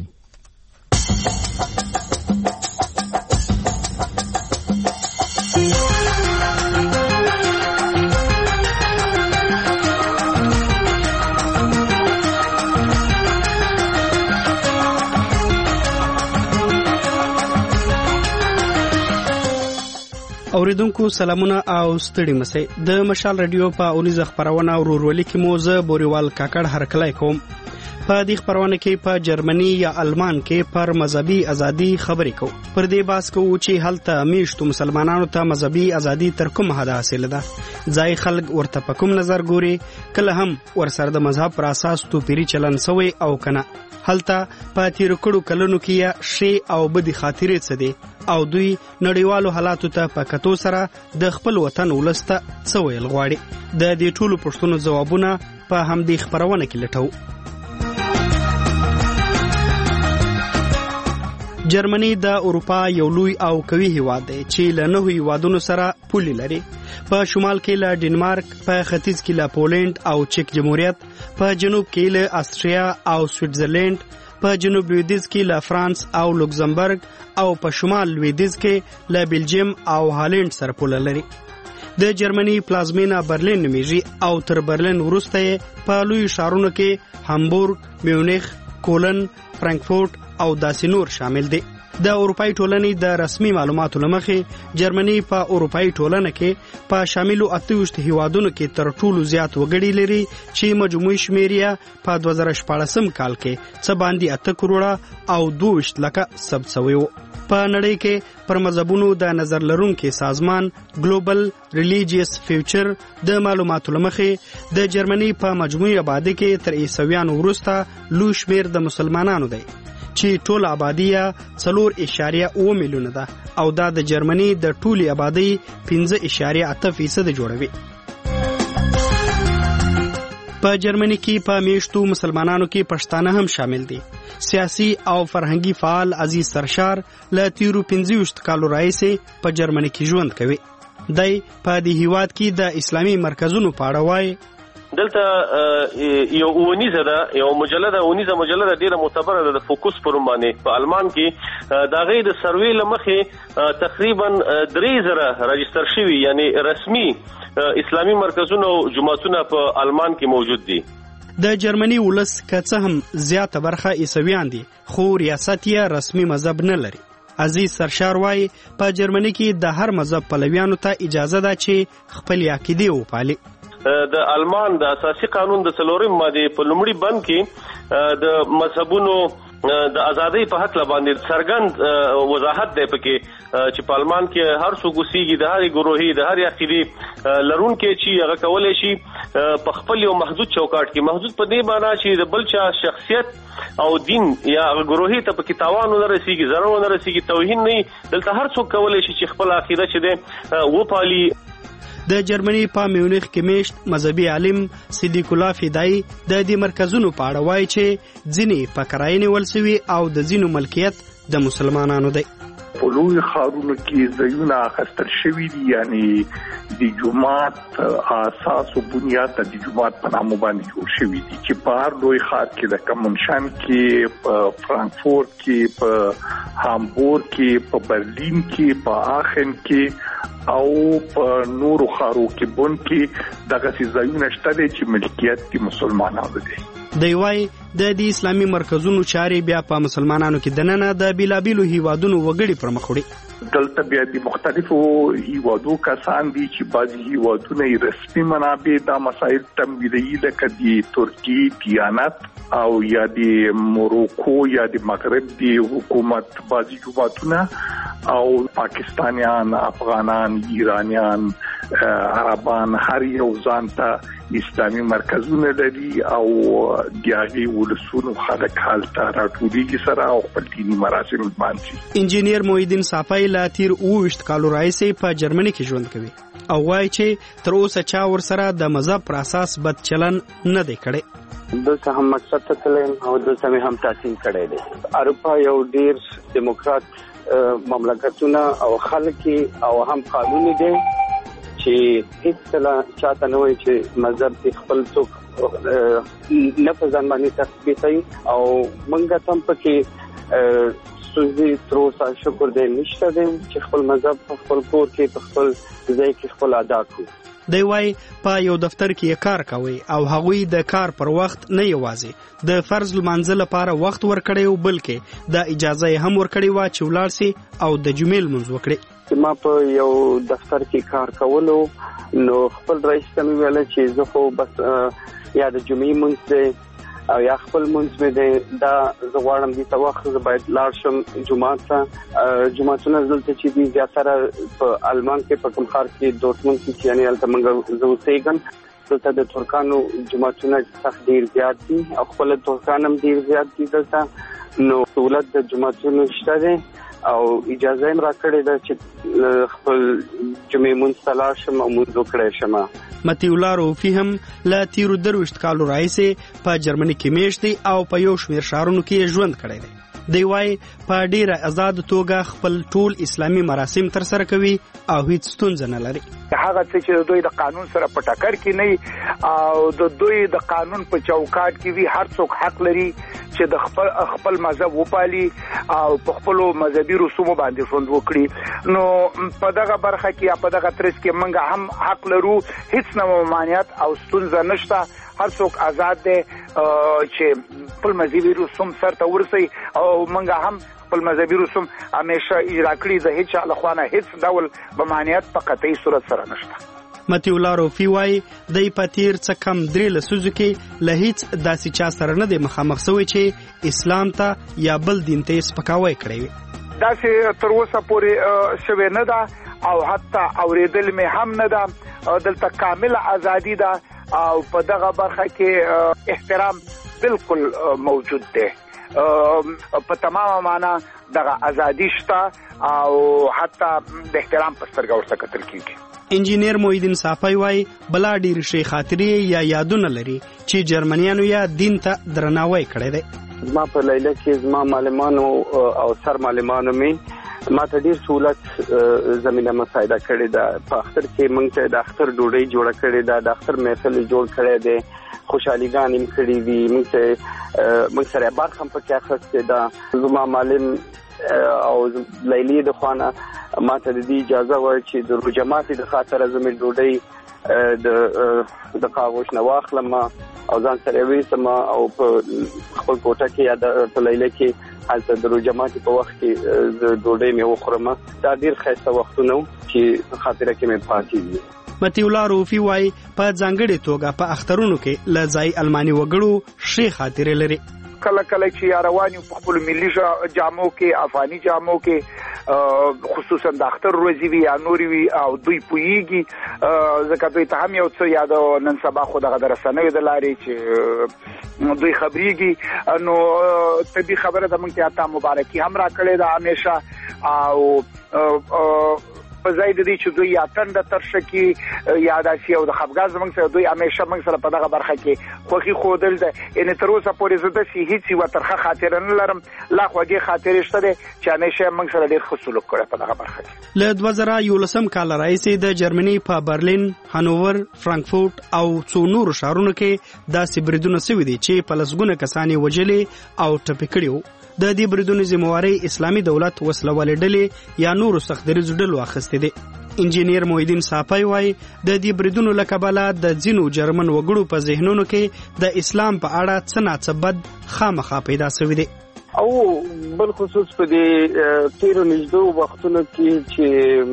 Speaker 3: اوریدونکو سلامونه او ستړي مسئ د مشال رادیو په اونیز خبرونه ورورولي کې موزه بوریوال کاکړ هرکلای کوم په دې خبرونه کې په جرمني یا آلمان کې پر مذهبي ازادي خبرې کو پر دې باس کو چې هلته میشتو مسلمانانو ته مذهبي ازادي تر کوم حد حاصل ده ځای خلک ورته په کوم نظر ګوري کله هم ورسره د مذهب پر اساس توپیری چلن سوی او کنه هلته په تیر کړو کلونو کې شی او بدی خاطرې څه دي او دوی نړیوالو حالاتو ته په کتو سره د خپل وطن ولسته څه ویل غواړي د دې ټولو پوښتنو ځوابونه په همدې خبرونه کې لټو جرمني د اروپا یو لوی او قوي هیواد دی چې له 9 هیوادونو سره پولي لري په شمال کې له ډنمارک په ختیځ کې له پولند او چک جمهوریت په جنوب کې له استریا او سویټزرلند په جنوب لویدیځ کې له فرانس او لوکزمبرګ او په شمال لویدیځ کې له بلجیم او هالند سره پوله لري د جرمني پلازمینا برلین نومیږي او تر برلین وروسته په لوی ښارونو کې هامبورګ، میونخ، کولن، فرانکفورت او داسې نور شامل دي د اروپאי ټولنې د رسمي معلوماتو لمخې جرمني په اروپאי ټولنه کې په شاملو 28 هیوادونو کې تر ټولو زیات وګړي لري چې مجموعي شمیر یې په 2014 کال کې څه باندې 8 کروڑه او 22 لکه ثبت شوی و. په نړۍ کې پر مذهبونو د نظر لرونکو سازمان ګلوبل ریلیجیس فیوچر د معلوماتو لمخې د جرمني په مجموعي آبادی کې تر عیسویانو وروسته لوی شمیر د مسلمانانو دی چې ټول آبادی 4.8 میلیونه ده او دا د جرمني د ټولي آبادی 15.8% جوړوي. په جرمني کې په میشتو مسلمانانو کې پښتانه هم شامل دي. سیاسي او فرهنګي فعال عزیز سرشار له تیرو 15 کالو راهیسې په جرمني کې ژوند کوي. دای په دې هیواد کې د اسلامي مرکزونو په اړه وایي
Speaker 4: دلته یو اونیزه ده یو مجلده ډیره معتبره ده د فوکس پر باندې په آلمان کې دا غي د سروې لمخه تقریبا 3000 رجستر شوی یعنی رسمي اسلامي مرکزونه او جماعتونه په آلمان کې موجود دي.
Speaker 3: د جرمني ولس که هم زیاته برخه عیسویان دي خو ریاست یې رسمي مذهب نه لري. عزیز سرشار وايي په جرمني کې د هر مذهب پلویانو ته اجازه ده چې خپل عقیده وپالي.
Speaker 4: د آلمان د اساسي قانون د 4 ماده په لومړي بند کې د مذهبونو د ازادۍ په حق باندې څرګند وضاحت دی پکې چې په آلمان کې هر څوک اوسېږي د هر ګروهي د هر عقیدې لرونکي چې هغه کولای شي په خپل یو محدود چوکاټ کې محدود په دې معنی چې د بل چا شخصیت او دین یا غروهي ته پکې تاوان نه رسیږي ضرر نه رسیږي توهین نه دلته هر څوک کولای شي چې خپل عقیده چې ده وپالي.
Speaker 3: د جرمني په میونخ کې میشت مذهبي عالم صدیق الله فدای د دې مرکزونو په اړه وایي چې ځینې په کرایه نیول شوي او د ځینو ملکیت د مسلمانانو دی.
Speaker 6: په لوی ښارونو کې ځایونه اخیستل شوي دي یعنی د جومات اساس او بنیاد د جومات په نامه باندې جوړ شوي دي چې په هر لوی ښار کې د کمونشن کې په فرانکفورت کې په هامبورګ کې په برلین کې په آخن کې او په نورو ښارو کې بون کې دغه ځایونه شته چې ملکیت د مسلمانانو دي.
Speaker 3: دی وايي د دې اسلامي مرکزونو چاري بیا په مسلمانانو کې دننه د بیلابیلو هیوادونو وګړي پر مخ وړي.
Speaker 6: دلته بیا د مختلفو هیوادو کسان دي چې بعضي هیوادونه رسمي منابع دا مسایل تمویلوي لکه د ترکی دیانت او یا د موروکو یا د مغرب د حکومت بعضي جماعتونه او پاکستانیان افغانان ایرانیان عربان هر یو ځانته اسلامي مرکزونه لري او دیاغي ولسونو خلک حالت راټولېږي سره او خپل دیني مراسم باندې.
Speaker 3: انجینیر موحدین صافی لا تیر 20 کالو راځي په جرمني کې ژوند کوي او وايي چې تر اوسه چا ور سره د مذهب پر اساس بد چلن نه دی کړی.
Speaker 9: دلته هم مقصد ته تلم او دلته هم تحصیل کړی دی. اروپا یو ډیر دیموکرات مملکتونه او خلک او هم قانوني دي چې هیڅ کله چاته نه وایي چې مذهب کې خپل څوک نه په ځان باندې تخصیصي او منګه هم پکې سوزي تروسا شکر دې نشته دي چې خپل مذهب په خپل کور کې په خپل ځای کې خپل ادا کړي.
Speaker 3: دی وايي په یو دفتر کې کار کوي او هغوی د کار پر وخت نه یوازې د فرض لمانځه لپاره وخت ورکړي او بلکې د اجازه هم ورکړي وا چې ولاړ سي او د جمعې لمونځ وکړي.
Speaker 9: ما په یو دفتر کې کار کولو نو خپل رئیس ته ویل چې زه خو بس یا د جمعې مونځ او یا خپل مونځ مې دی دا زه غواړم دې ته وخت زه باید لاړ شم جمعات ته. جمعتونه دلته چې دي زیاتره په آلمان کې په کوم ښار کې دورتموند کې یعنی هلته موږ زه اوسېږم دلته د ترکانو جمعتونه سخت ډېر زیات دي او خپل ترکان هم ډېر زیات دي دلته نو سهولت د جمعتونو شته دی او اجازه هم راکړې ده چې خپل جمعې مونځ ته لاړ شم او مونځ وکړی شم.
Speaker 3: متی الله روفي هم له تیرو 23 کالو راهیسې په جرمني کې میشت دی او په یو شمېر ښارونو کې ژوند کړی دی. دی وايي په ډیره آزاد توګه خپل ټول اسلامي مراسم ترسره کوي او هیڅ ستونزه نه لري.
Speaker 10: هغه چې دوی د قانون سره په ټکر کې نه او د دوی د قانون په چوکاټ کې وی هر څوک حق لري چې د خپل مذهب وپالي او په خپل مذهبي رسومو باندې ژوند وکړي. نو په دغه برخه کې یا په دغه ترڅ کې موږ هم حق لرو، هیڅ نه ممانعت او ستونزه نشته. هر څوک آزاد دی چې خپل مذهبي رسوم سرته ورسي او موږ هم خپل مذهبي رسوم همیشه اجرا کړي. د هیڅ لخوا نه هیڅ ډول ممانعت په قطعي صورت سره نشته.
Speaker 3: متی الله روفي وايي د پاتیر څخه کم 3 لسوزو کې له هیڅ داسې چا سره نه دی مخامخ شوی چې اسلام ته یا بل دین ته سپکاوی کړی وي.
Speaker 10: داسې تر اوسه پورې شوی نه ده او حتی اوریدل مې هم نه ده. دلته کامل ازادي ده او په دغه برخه کې احترام بالکل موجود دی. په تمامه معنا دغه ازادي شته او حتی د احترام په سترګه ورته کتل کیږي.
Speaker 3: انجینیر موحدین صافی وايي بلا ډیر شي خاطرې یا یادونه لري چې جرمنیانو یا دین ته درناوی کړی دی.
Speaker 9: ما په لیله کې زما معلمانو او سر معلمانو می ما ته ډیر سہولت زمينه مساعده کړې ده. په اختر کې موږ ته د اختر ډوډۍ جوړه کړې ده، د اختر محفل جوړ کړی دی، خوشحاليګان هم کړې دي. موږ سره برخه هم پکې اخیستې ده. زما معلم او لیلی د خوانه ما ته د اجازه ورکړه چې د روجمات د خاطر زمې ډوډۍ د کاغوش نه واخلم او ځان سره وېسم او په خپل کوټه کې یا د لیله کې حالت د روجمات په وخت کې د ډوډۍ مې وخورم. دا ډیر ښایسته وختونه چې خاطره کې مې پاتې دي.
Speaker 3: متی الله روفي وايي په ځانګړې توګه په اخترونو کې لزای الماني وګړو شي خاطره لري.
Speaker 10: کله کله چې رواني په خپل ملي جامو کې افغاني جامو کې خصوصا د اختر ورځې وي یا نوري وي او دوی پويږي ځکه دوی ته هم یو څه یاد نن سبا خو دغه درسنوي د لارې چې دوی خبريږي. نو طبي خبره د مونږ ته اته مبارکي هم را کړې ده همیشه او په ځای د دې چې دوی یا تند ترشکی یا داسي او د خفګان زمنګ سره دوی همیشه موږ سره په دغه برخه کې خوخي خودل ده. ان تر اوسه پورې زده سي هیڅ یو ترخه خاطر نه لرم، لا خوږه خاطر شته ده چې همیشه موږ سره ډیر خصوص کړه په دغه برخه کې.
Speaker 3: له 2011 کال راځي د جرمني په برلین، هانوور، فرانکفورت او څو نور شهرونو کې داسې بریدونه شوي دي چې په لسګونه کسانې وژلې او ټپي کړي. د دې بریدونو ذمہواری اسلامي دولت وسلوالې ډلې یا نور سختدریزو ډلو اخیستې دي. انجینیر موحدین صافی وايي د دې بریدونو له کبله د ځینو جرمن وګړو په ذهنونو کې د اسلام په اړه څه ناڅه بد خامخا پیدا شوی دی.
Speaker 9: او بل خصوص په دې تیرو نږدې وختونو کې چې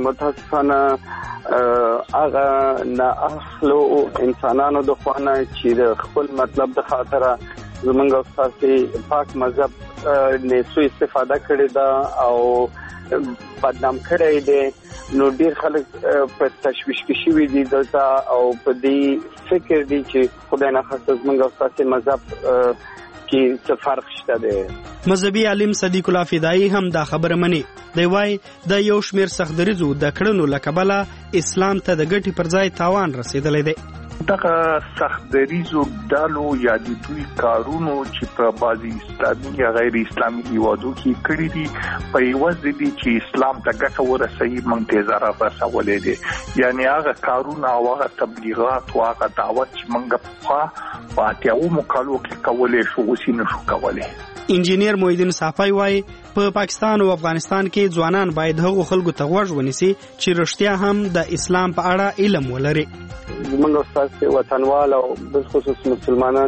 Speaker 9: متاسفانه هغه نااهلو انسانانو د خوانه چې د خپل مطلب د خاطره زمونږ استاد پاک مذهب نه سو استفاده کړی دا او بدنام کړی دی. نو ډیر خلک په تشویش کې شوي دي دلته او په دې فکر دي چې خدای نه خاصه زمونږ استاد مذهب کې څه فرق شته دی.
Speaker 3: مذهبي عالم صدیق الله فدایی هم دا خبره مني. دی وايي د یو شمیر سختدریزو د کړنو له کبله اسلام ته د ګټې پر ځای تاوان رسیدلی دی.
Speaker 6: دغه سختدریزو ډالو یا د دوی کارونو چې په بعضي اسلامي یا غیر اسلامي هیوادو کې کړی دي په یوه ځدي چې اسلام ته ګټه ورسوي موږ ته ضرر رسولې دي. یعنی هغه کارونه او هغه تبلیغات او هغه دعوت چې موږ په اتیاو مکالو کې کولې شو اوس نه شو کولای.
Speaker 3: انجینیر موحدین صافی وايي په پاکستان او افغانستان کې ځوانان باید هغو خلکو ته غوږ ونیسي چې رښتیا هم د اسلام په اړه علم ولري.
Speaker 9: زموږ استاد وطنوال او بالخصوص مسلمانان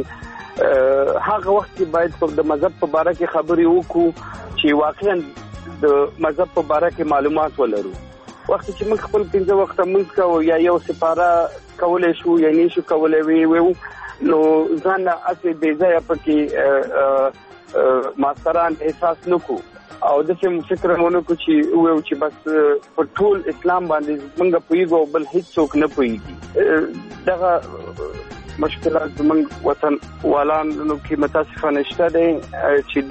Speaker 9: هغه وخت باید د مذهب په اړه کې خبرې وکړو چې واقعا د مذهب په اړه کې معلومات ولرو. وخت چې موږ خپل 15 وخت موږ کوو یا یو سپاره کولای شو یا نه شو کولای وي نو ځان اته بې ځای پکې ماستران احساس نکو او د څه فکر مونږ کو چې وو چې بس په ټول اسلام باندې موږ پویګو بل هیڅ څوک نه پویږي. دغه مشکلات موږ وطن والانو کې متاسفانه شته دي چې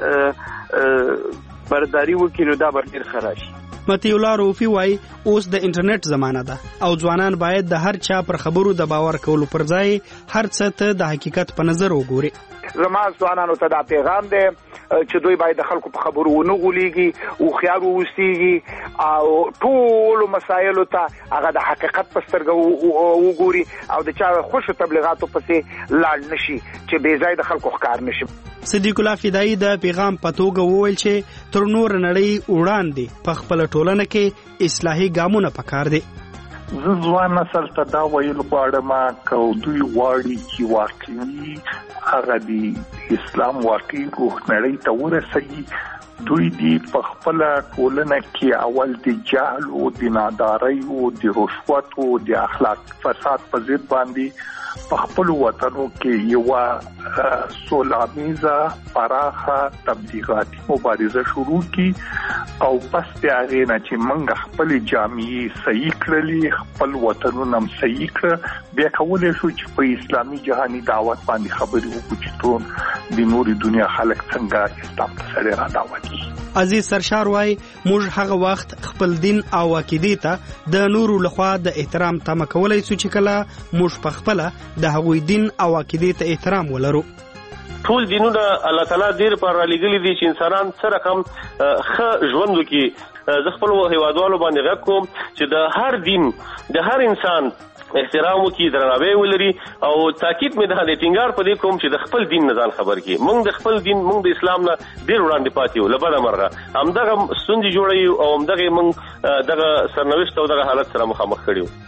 Speaker 9: دینه برداري وکړي دا ډیر خراشي.
Speaker 3: متی الله روفي وايي اوس د انټرنیټ زمانہ ده او ځوانان باید د هر چا پر خبرو د باور کولو پر ځای هر څه ته د حقیقت په نظر وګوري.
Speaker 10: زما ځوانانو ته دا پیغام دی چې دوی باید د خلکو په خبرو ونه غولېږي او خيار ووسیږي او ټول مسایلو ته هغه د حقیقت په سترګه وګوري او د چا خوشو تبلیغاتو پسې لاړ نشي چې بې ځای د خلکو ښکار نشي.
Speaker 3: صدیق الله فدایی د پیغام په توګه وویل چې تر نور نړۍ وړاندې په خپل ټولنه کې اصلاحي ګامونه پکار دي.
Speaker 6: زه ځوان نسل ته دا ویل غواړم چې دوی غواړي چې واقعي هغه د اسلام واقعي نړۍ ته ورسېږي، دوی دی په خپل ټولنه کې اول د جهل او د نادارۍ او د رشوت او د اخلاق فساد په ضد باندې په خپل وطنو کې یو سولامیزه پراخه تبلیغاتي مبارزه شروع کی او پس د هغه نه چې موږ خپل جامعي صحیح کړلې، خپل وطنونه هم صحیح کړ، بیا کولای شو چې په اسلامي جهاني دعوت باندې خبرې وکړو چې ټول د نوري دنیا خلک څنګه اسلام ته سره را دعوت کړي.
Speaker 3: عزیز سرشار وای موږ هغه وخت خپل دین او عقیده ته د نورو لخوا د احترام تمه کولای شو چې کله موږ په خپل د هغوی دین او عقیده ته احترام ولرو.
Speaker 4: ټول دینونه الله تعالی ډیر پر لګلي دي چې انسانان سره کوم ښه ژوند وکړي. زه خپل هیوادوالو باندې غږ کوم چې د هر دین د هر انسان احترام وکړي، درناوی ولري او تاکید مې د ټینګار په دې کوم چې د خپل دین نه ځان خبر کړي. موږ د خپل دین، موږ د اسلام نه ډیر وړاندې پاتې یو، لبده مرغه همدغه ستونزې جوړوي او همدغه موږ دغه سرنوشت او دغه حالت سره مخامخ کړیو.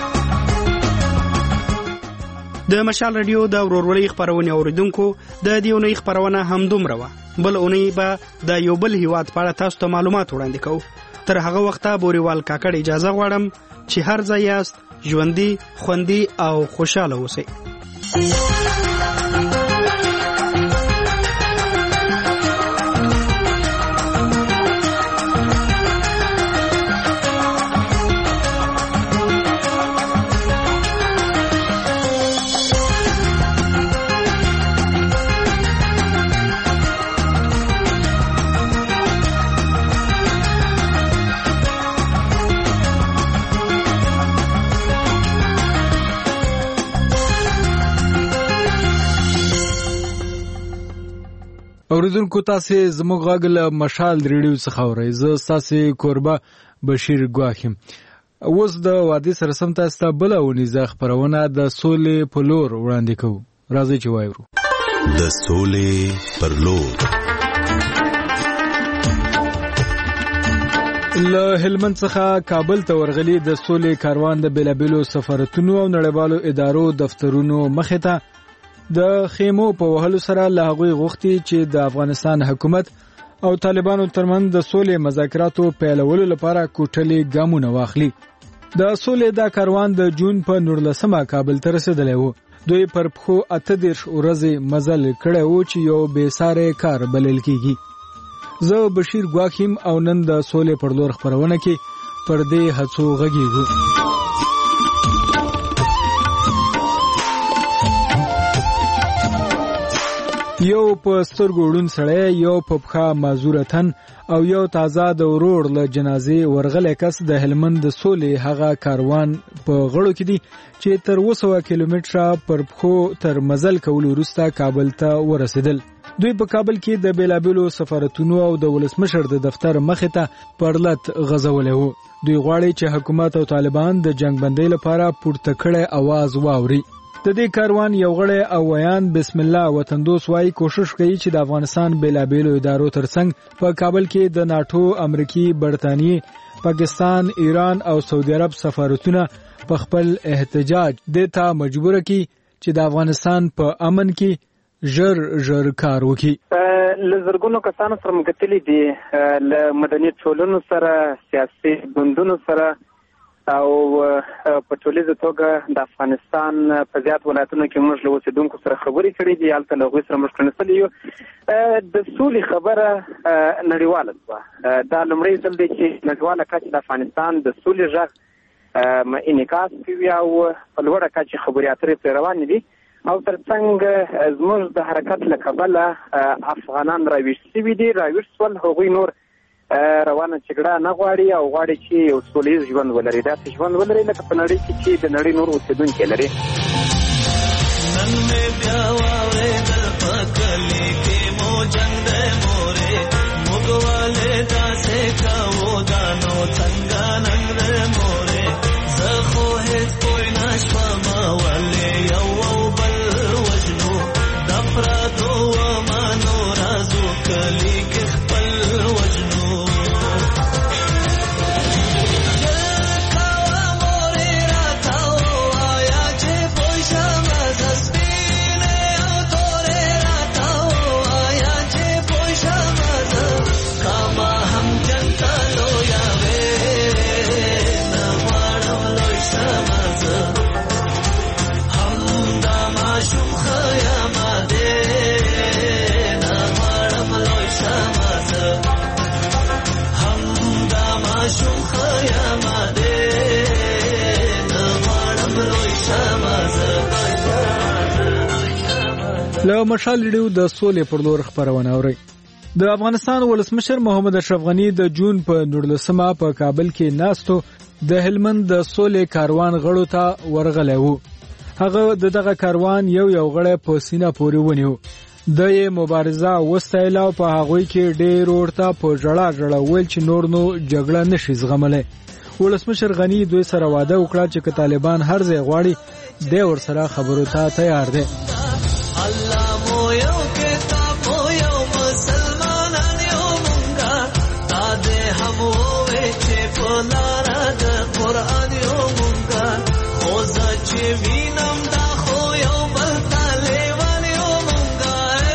Speaker 3: د مشال رادیو د ورورولۍ خبرونه اوریدونکو د دې اونۍ خبرونه هم دومره وه. بل اونۍ به د یو بل هیواد په اړه تاسو ته معلومات وړاندې کوو. تر هغه وخته بوریوال کاکړ اجازه غواړم چې هر ځای یاست ژوندي، خوندي او خوشاله اوسئ.
Speaker 5: اوریدونکو تاسو زموږ غږ له مشال ریډیو څخه اورئ. زه تاسو کوربه بشیر ګواخیم. اوس د وادي سره سم تاسو ته بل ونیزه خبرونه د سولې په لور وړاندې کوو. راځئ چې وایو
Speaker 19: د سولې پر لور.
Speaker 5: له هلمند څخه کابل ته ورغلي د سولې کاروان د بیلابیلو سفارتونو او نړیوالو ادارو دفترونو مخې ته د خیمو په وهلو سره له هغوی غوښتي چې د افغانستان حکومت او طالبانو ترمنځ د سولې مذاکراتو پیلولو لپاره کوټلې ګامونه واخلي. د سولې دا کاروان د جون په 19 کابل ته رسیدلی و. دوی پر پخو 38 ورځې مزل کړی و چې یو بې ساري کار بلل کیږي. زه بشیر ګواخیم او نن د سولې پر لور خبرونه کې پر دې هڅو غږیږو. یو په سترګو ړوند سړی، یو په پښه معذوره تن او یو تازه د ورور له جنازې ورغلی کس د هلمند د سولې هغه کاروان په غړو کې دي چې تر 200 کیلومتره پر پښو تر مزل کولو وروسته کابل ته ورسېدل. دوی په کابل کې د بیلابیلو سفارتونو او د ولسمشر د دفتر مخې ته پرلت غځولی و. دوی غواړي چې حکومت او طالبان د جنگ بندۍ لپاره پورته کړی आवाज واوري. د دې کاروان یو غړی او ویان بسم الله وطندوس وايي کوشش کوي چې د افغانستان بیلابیلو ادارو ترڅنګ په کابل کې د ناتو، امریکای، برتانیې، پاکستان، ایران او سعودي عرب سفارتونه په خپل احتجاج دته مجبور کړي چې د افغانستان په امن کې ژر کار وکړي.
Speaker 9: لزرګونو کسانو سره مګتلې دي له مدني ټولنو سره، سیاسي ګوندونو سره او په ټولیزه توګه د افغانستان په زیات ولایتونو کې موږ له اوسیدونکو سره خبرې کړې دي. هلته له هغوی سره موږ کنسل یو. د سولې خبره نړیواله شوه. دا لومړی ځل دی چې نړیواله کچه د افغانستان د سولې غږ انعکاس کوي او په لوړه کچه خبرې اترې پرې روانې دي. او ترڅنګ زموږ د حرکت له کبله افغانان راویښ شوي دي، راویښ شول. هغوی نور روانه جګړه نه غواړي او غواړي چې یو سولیز ژوند ولري، داسې ژوند ولري لکه په نړۍ کې چې د نړۍ نور اوسېدونکي لري. نن مې بیا واورېدل په کلي کې مو جنګ دی
Speaker 5: د مشال ریډیو د سولې پر لور خبرونه اوري. د افغانستان ولسمشر محمد اشرف غنی د جون په 19 په کابل کې ناستو د هلمند د سولې کاروان غړو ته ورغلی وو. هغه دغه کاروان یو غړی په سینه پورې ونیو. د مبارزه وستایل او په هغوی کې ډېر ورته په ژړا ویل چې نور نو جګړه نشي زغملی. ولسمشر غنی دوی سره واده وکړه چې طالبان هر ځای غواړي د ور سره خبرو ته تیار دي. الله مو یو کتاب مو یو مسلمانان یو مونږه تا دې هم وې چې په لار د قران یو مونږه خو ځکه چې وینم دا خو یو بل طالبان یو مونږه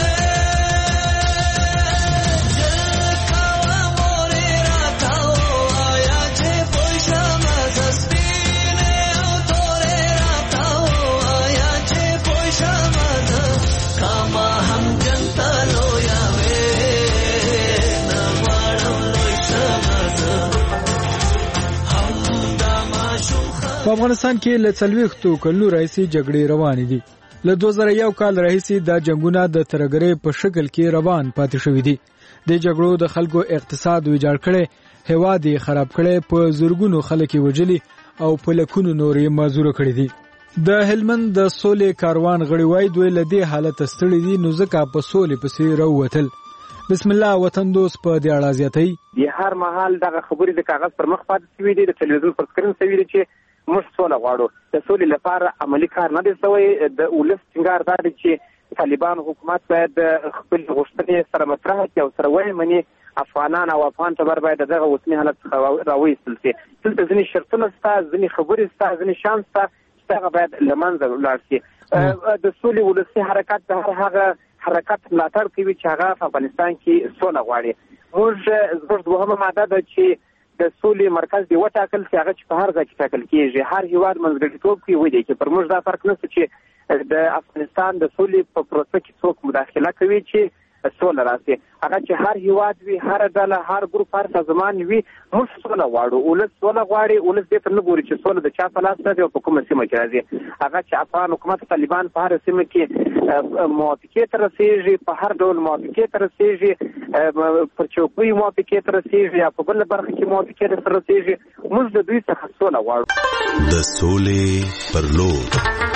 Speaker 5: جکا مورې راکاو آیا چې پوښم زسپینه او تورې راکاو آیا چې پوښم کما هم جنتا لویا وې نه واړم لوی شمه هم دا ماشوم. په افغانستان کې له 40 کلونو راهیسې جګړې روانې دي. له 2001 کال راهیسې دا جنگونه د ترګرې په شکل کې روان پاتې شوي دي. د جګړو د خلکو اقتصاد ویجاړ کړي، هیواد یې خراب کړي، په زورګونو خلک وژلي او په لکونو نور یې مازوره کړي دي. د هلمند د سولې کاروان غړي وای دوی له دې حالت ستړي دي نو ځکه په سولې پسې راووتل. بسم الله وطن دوست په دې اړه زیاتوي.
Speaker 7: د هر مهال دغه خبرې د کاغذ پر مخ پاتې شوي دي، د تلویزیون پر سکرین شوي دي چې موږ سوله غواړو. د سولې لپاره عملی کار نه دی شوی. د ولس ټینګار دا دی چې طالبان حکومت باید خپل غوښتنې سره مطرح کړي او سره ومني افغانان او افغان ټبر باید دغه اوسني حالت څخه راوایستل شي. دلته ځینې شرطونه شته، ځینې خبرې شته، ځینې شیان شته چې هغه باید له منځه ولاړ شي. د سولې ولسي حرکت د هر هغه حرکت ملاتړ کوي چې هغه په افغانستان کې سوله غواړي. موږ دوهمه ماده ده چې د سولې مرکز دی وټاکل شي، هغه چې په هر ځای کې ټاکل کېږي. هر هیواد منځګړیتوب کوي ودی چې پر موږ دا فرق نشته چې د افغانستان د سولې په پروسه کې څوک مداخله کوي چې سوله راشي. هغه چې هر هیواد وي، هر ډله، هر ګروپ، هر سازمان وي، موږ سوله غواړو. ولس سوله غواړي. ولس دې ته نه ګوري چې سوله د چا په لاس ده او په کومه سیمه کې راځي. هغه چې افغان حکومت طالبان په هر سیمه کې موافقې ته رسېږي، په هر ډول موافقې ته رسېږي، پر چوکۍ موافقې ته رسېږي یا په بل برخه کې موافقې ته رسېږي، موږ د دوی څخه سوله غواړو.
Speaker 19: د سولې پر لور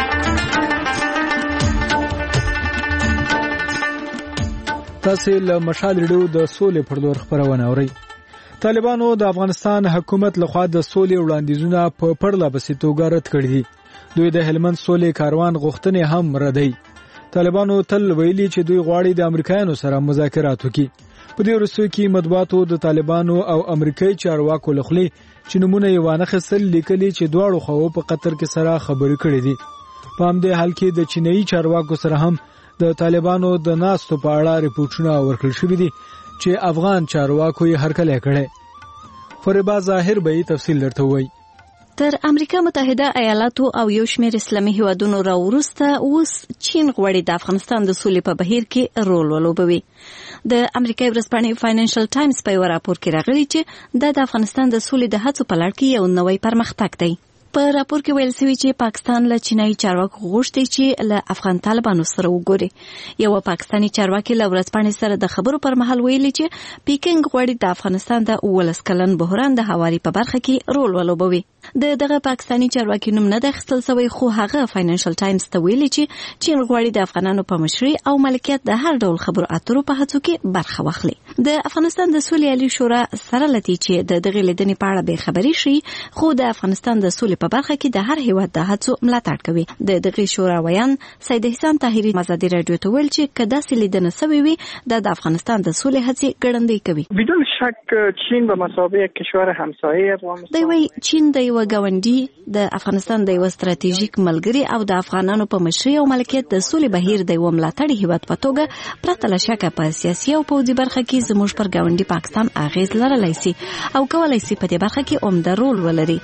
Speaker 5: تاسو له مشال ریډیو د سولې پر لور خبرونه اورئ. طالبانو د افغانستان حکومت لخوا د سولې وړاندیزونه په پرله پسې توګه رد کړي دي. دوی د هلمند سولې کاروان غوښتنې هم ردوي. طالبانو تل ویلي چې دوی غواړي د امریکایانو سره مذاکرات وکړي. په دې وروستیو کې مطبوعاتو د طالبانو او امریکایي چارواکو له خولې چې نمونه یې وانخیستل لیکلي چې دواړو خواو په قطر کې سره خبرې کړې دي. په همدې حال کې د چینایي چارواکو سره هم د طالبانو د ناستو په اړه ریپورتونه ورکړل شوي دي چې افغان چارواکو یې هرکلی کړی. فریبا ظاهر به یې تفصیل درته ووایي.
Speaker 8: تر امریکا متحده ایالاتو او یو شمېر اسلامي هیوادونو راوروسته اوس چین غواړي د افغانستان د سولې په بهیر کې رول ولوبوي. د امریکایي ورځپاڼې فاینانشل ټایمز په یو راپور کې راغلي چې دا د افغانستان د سولې د هڅو په لړ کې یو نوی پرمختګ دی. په راپور کې ویل شوی چې پاکستان له چینایي چارواکو غوښتي چې له افغان طالبانو سره وګوري. یو پاکستاني چارواکي له ورځپاڼې سره د خبرو پر مهال ویلي چې پیکینګ غواړي د افغانستان د 19 کلن بحران د هواري په برخه کې رول ولوبوي. دغه پاکستاني چارواکي نوم نه اخیستل شوی، خو هغه فاینانشل ټایمز ته ویلي چې چین غواړي د افغانانو په مشرۍ او ملکیت د هر ډول خبرو اترو په هڅو کې برخه واخلي. د افغانستان د سولې عالی شورا سره لتی چې د دغه لیدنې په اړه به خبري شي، خو د افغانستان د سولې په برخه کې د هر هیواد د هڅو ملاتړ کوي. د دغه شورا ویان سید احسان طاهری مزادی رادیو ته ویل چې کدا سې لیدنه سوي وي د افغانستان د سولې هڅې ګړندې کوي.
Speaker 24: بدون شک چین به مثابه کشور همسایه افغانستان، دوی
Speaker 8: چین د یو غونډي د افغانستان د یو استراتیژیک ملګری او د افغانانو په مشرۍ او ملکیت د سولې بهیر د یو ملاتړي هیواد په توګه پرته له شکه په سیاسي او پوځي برخه کې زموږ پر غونډي پاکستان اغیز لرلای شي او کولای شي په دې برخه کې عمده رول ولري.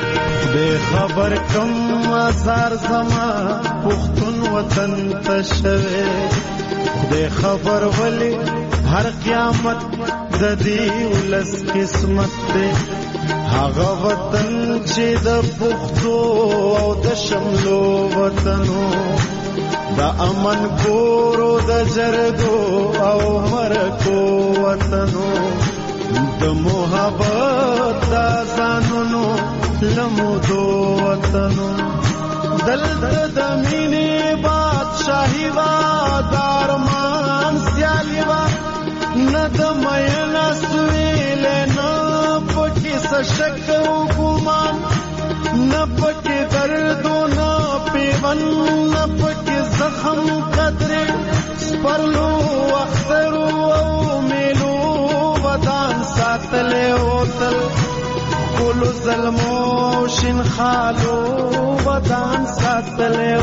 Speaker 11: د خبر کم آثار زما پختون وطن تشوي، د خبر ولی هر قیامت د دې ولس قسمت ده، هغه وطن چې د پختو او د شملو وطنو د امن کورو د جرګو او مرکو وطنو د محبت د ځانونو لمودو وطنو دلته د مینې بادشاهي وا د ارمان سیالي وا نه د مینا سویل نه پکې سشک او ګمان نه پکې درد نه پیوند نه پکې زخم قدرې سپرلو اخترو او میلو ودان ساتلې اوتل ګلو ظلمو شین خالو ودان ساتلې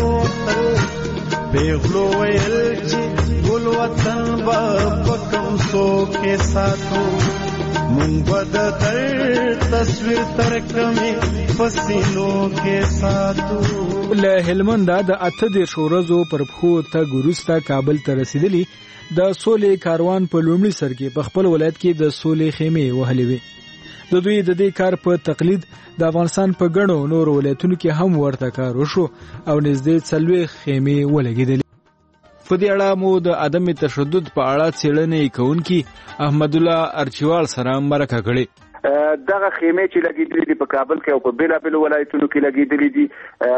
Speaker 11: اوتل پیغلو ویل چې ګل وطن په کوم سو کې ساتو مونږ به د تصویر تر کمې پسینو کې ساتو.
Speaker 5: له هلمند د 18 ورځو پر پخو تګ وروسته کابل ته رسیدلی د سولې کاروان په لومړي سر کې په خپل ولایت کې د سولې خیمې وهلې وي. د دوی د دې کار په تقلید د افغانستان په ګڼو نور ولایتونو کې هم ورته کار وشو او نږدې 40 خیمې ولګېدلې. په دې اړه مو د عدم تشدد په اړه څېړنې کوونکي احمد الله ارچوال سره مرکه کړې.
Speaker 10: دغه خیمې چې لګېدلې دي په کابل کې او په بیلابیلو ولایتونو کې لګېدلې دي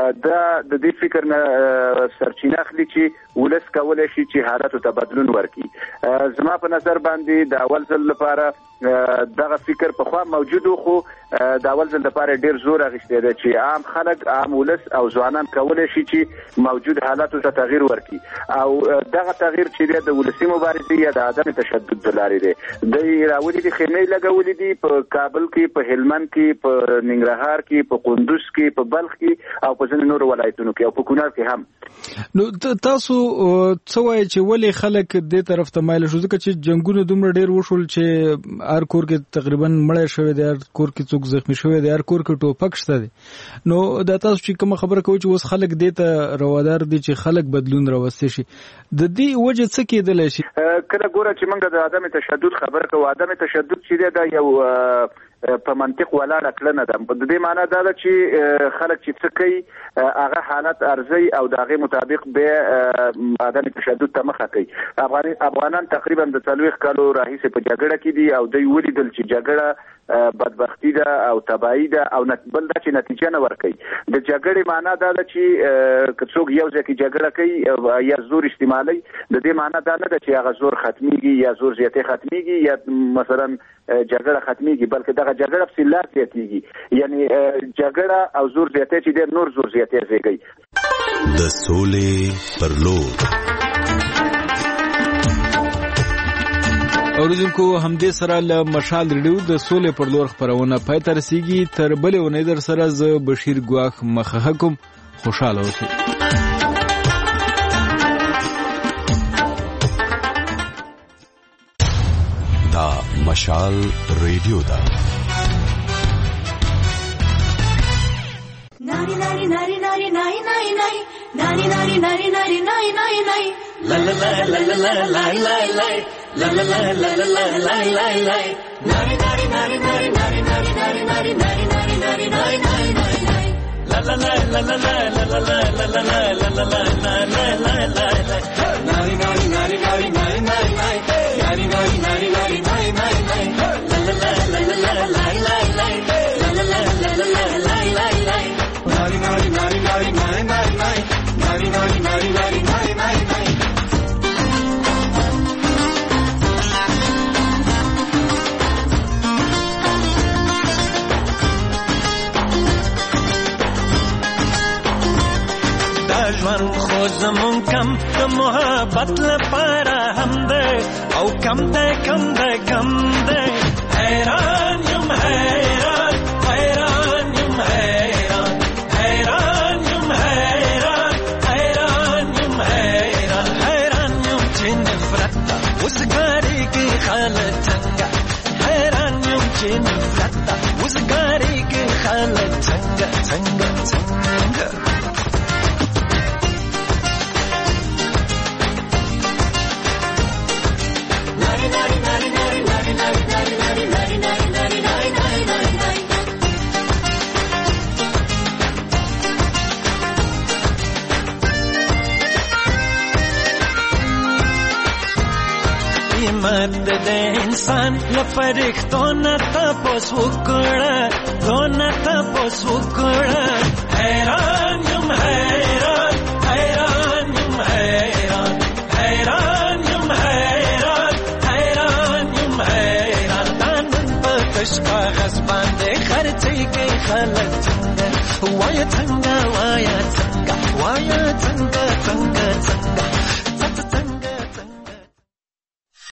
Speaker 10: د دې فکر نه سرچینه اخلي چې ولس کولی شي چې حالاتو ته بدلون ورکړي. زما په نظر باندې د اول ځل لپاره دغه فکر په خوا موجود خو د اول ځل لپاره ډیر زور اخیستی دی چې عام خلک عام ولس او ځوانان کولی شي چې موجود حالاتو ته تغییر ورکړي او دغه تغییر چې دی د ولسي مبارزې یا د عدم تشدد د لارې دی. دوی راولي دي خیمې لګولې دي په کابل کې په هلمند کې په ننګرهار کې په قندوز کې په بلخ کې او په ځینو نورو ولایتونو کې او په کونړ کې هم.
Speaker 5: نو تاسو څه وایي چې ولې خلک دې طرف ته مایل شو؟ ځکه چې جنگونه دومره ډیر وشول چې هر کور کې تقریبا مړی شوی دی، هر کور کې څوک زخمی شوی دی، هر کور کې ټوپک شته دی. نو دا تاسو چې کوم خبره کوي چې اوس خلک دې ته روادار دي چې خلک بدلون راوستي شي، د دې وجه څه کېدلی شي؟
Speaker 10: کله ګوره چې موږ د عدم تشدد خبره کوو، عدم تشدد چې دی دا یو په منطق ولاړه کړنه ده. د دې معنی دا ده چې خلک چې څه کوي هغه حالت ارزي او د هغې مطابق به عدم تشدد ته مخه کوي. افغانان تقریبا د 40 کالو راهیسې په جګړه کې دي او دوی ولیدل چې جګړه بدبختی ده او تباہی ده او بل دا چې نتیجه نه ورکوي. د جګړې معنی دا ده چې که څوک یو ځای کې جګړه کوي یا زور استعمالوي، د دې معنی دا نه ده چې هغه زور ختمیږي یا زور زیاتې ختمیږي یا مثلا جګړه ختمیږي، بلکې دغه جګړه په لار زیاتېږي. یعنی جګړه او زور زیاتې چې ډېر نور زور زیاتې زیږوي.
Speaker 19: د سولې پر لور
Speaker 5: اوریدونکو همدې سره له مشال ریډیو د سولې پر لور خبرونه پای ته رسیږي. تر بلې اونۍ در سره زه بشیر ګواخ مخه کوم. خوشاله اوسئ.
Speaker 19: دا مشال ریډیو دا
Speaker 12: ناری ناری ناری ناری ناری ناری ناری ناری ناری ناری ناری ناری ناری لا لا لا لا لا لا لا لا La la la la la la la la la nari nari nari nari nari nari nari nari nari nari nari nari nari nari la la la la la la la la la la la la la la la la la la nari nari nari nari nari nari nari nari nari nari nari nari nari la la la la la la la la la la la la la la la la la nari nari nari nari nari nari nari nari nari nari nari nari ژوند خو زمون کم د محبت لپاره هم ده او کم ده کم ده کم ده حیران یم حیران حیران یم حیران حیران یم حیران حیران یم حیران حیران یم چې نفرت وزګاری کې خاله څنګه حیران یم چې نفرت وزګاری کې خاله څنګه څنګه څنګه قیمت د انسان لفرښتو نه تپوس وکړه دونه تپوس وکړه حیران یم حیران حیران یم حیران حیران یم حیران حیران یم حیران نن په تش کاغذ باندې خرڅې کوي خلک څنګه وایه څنګه وایه څنګه وایه څنګه څنګه څنګه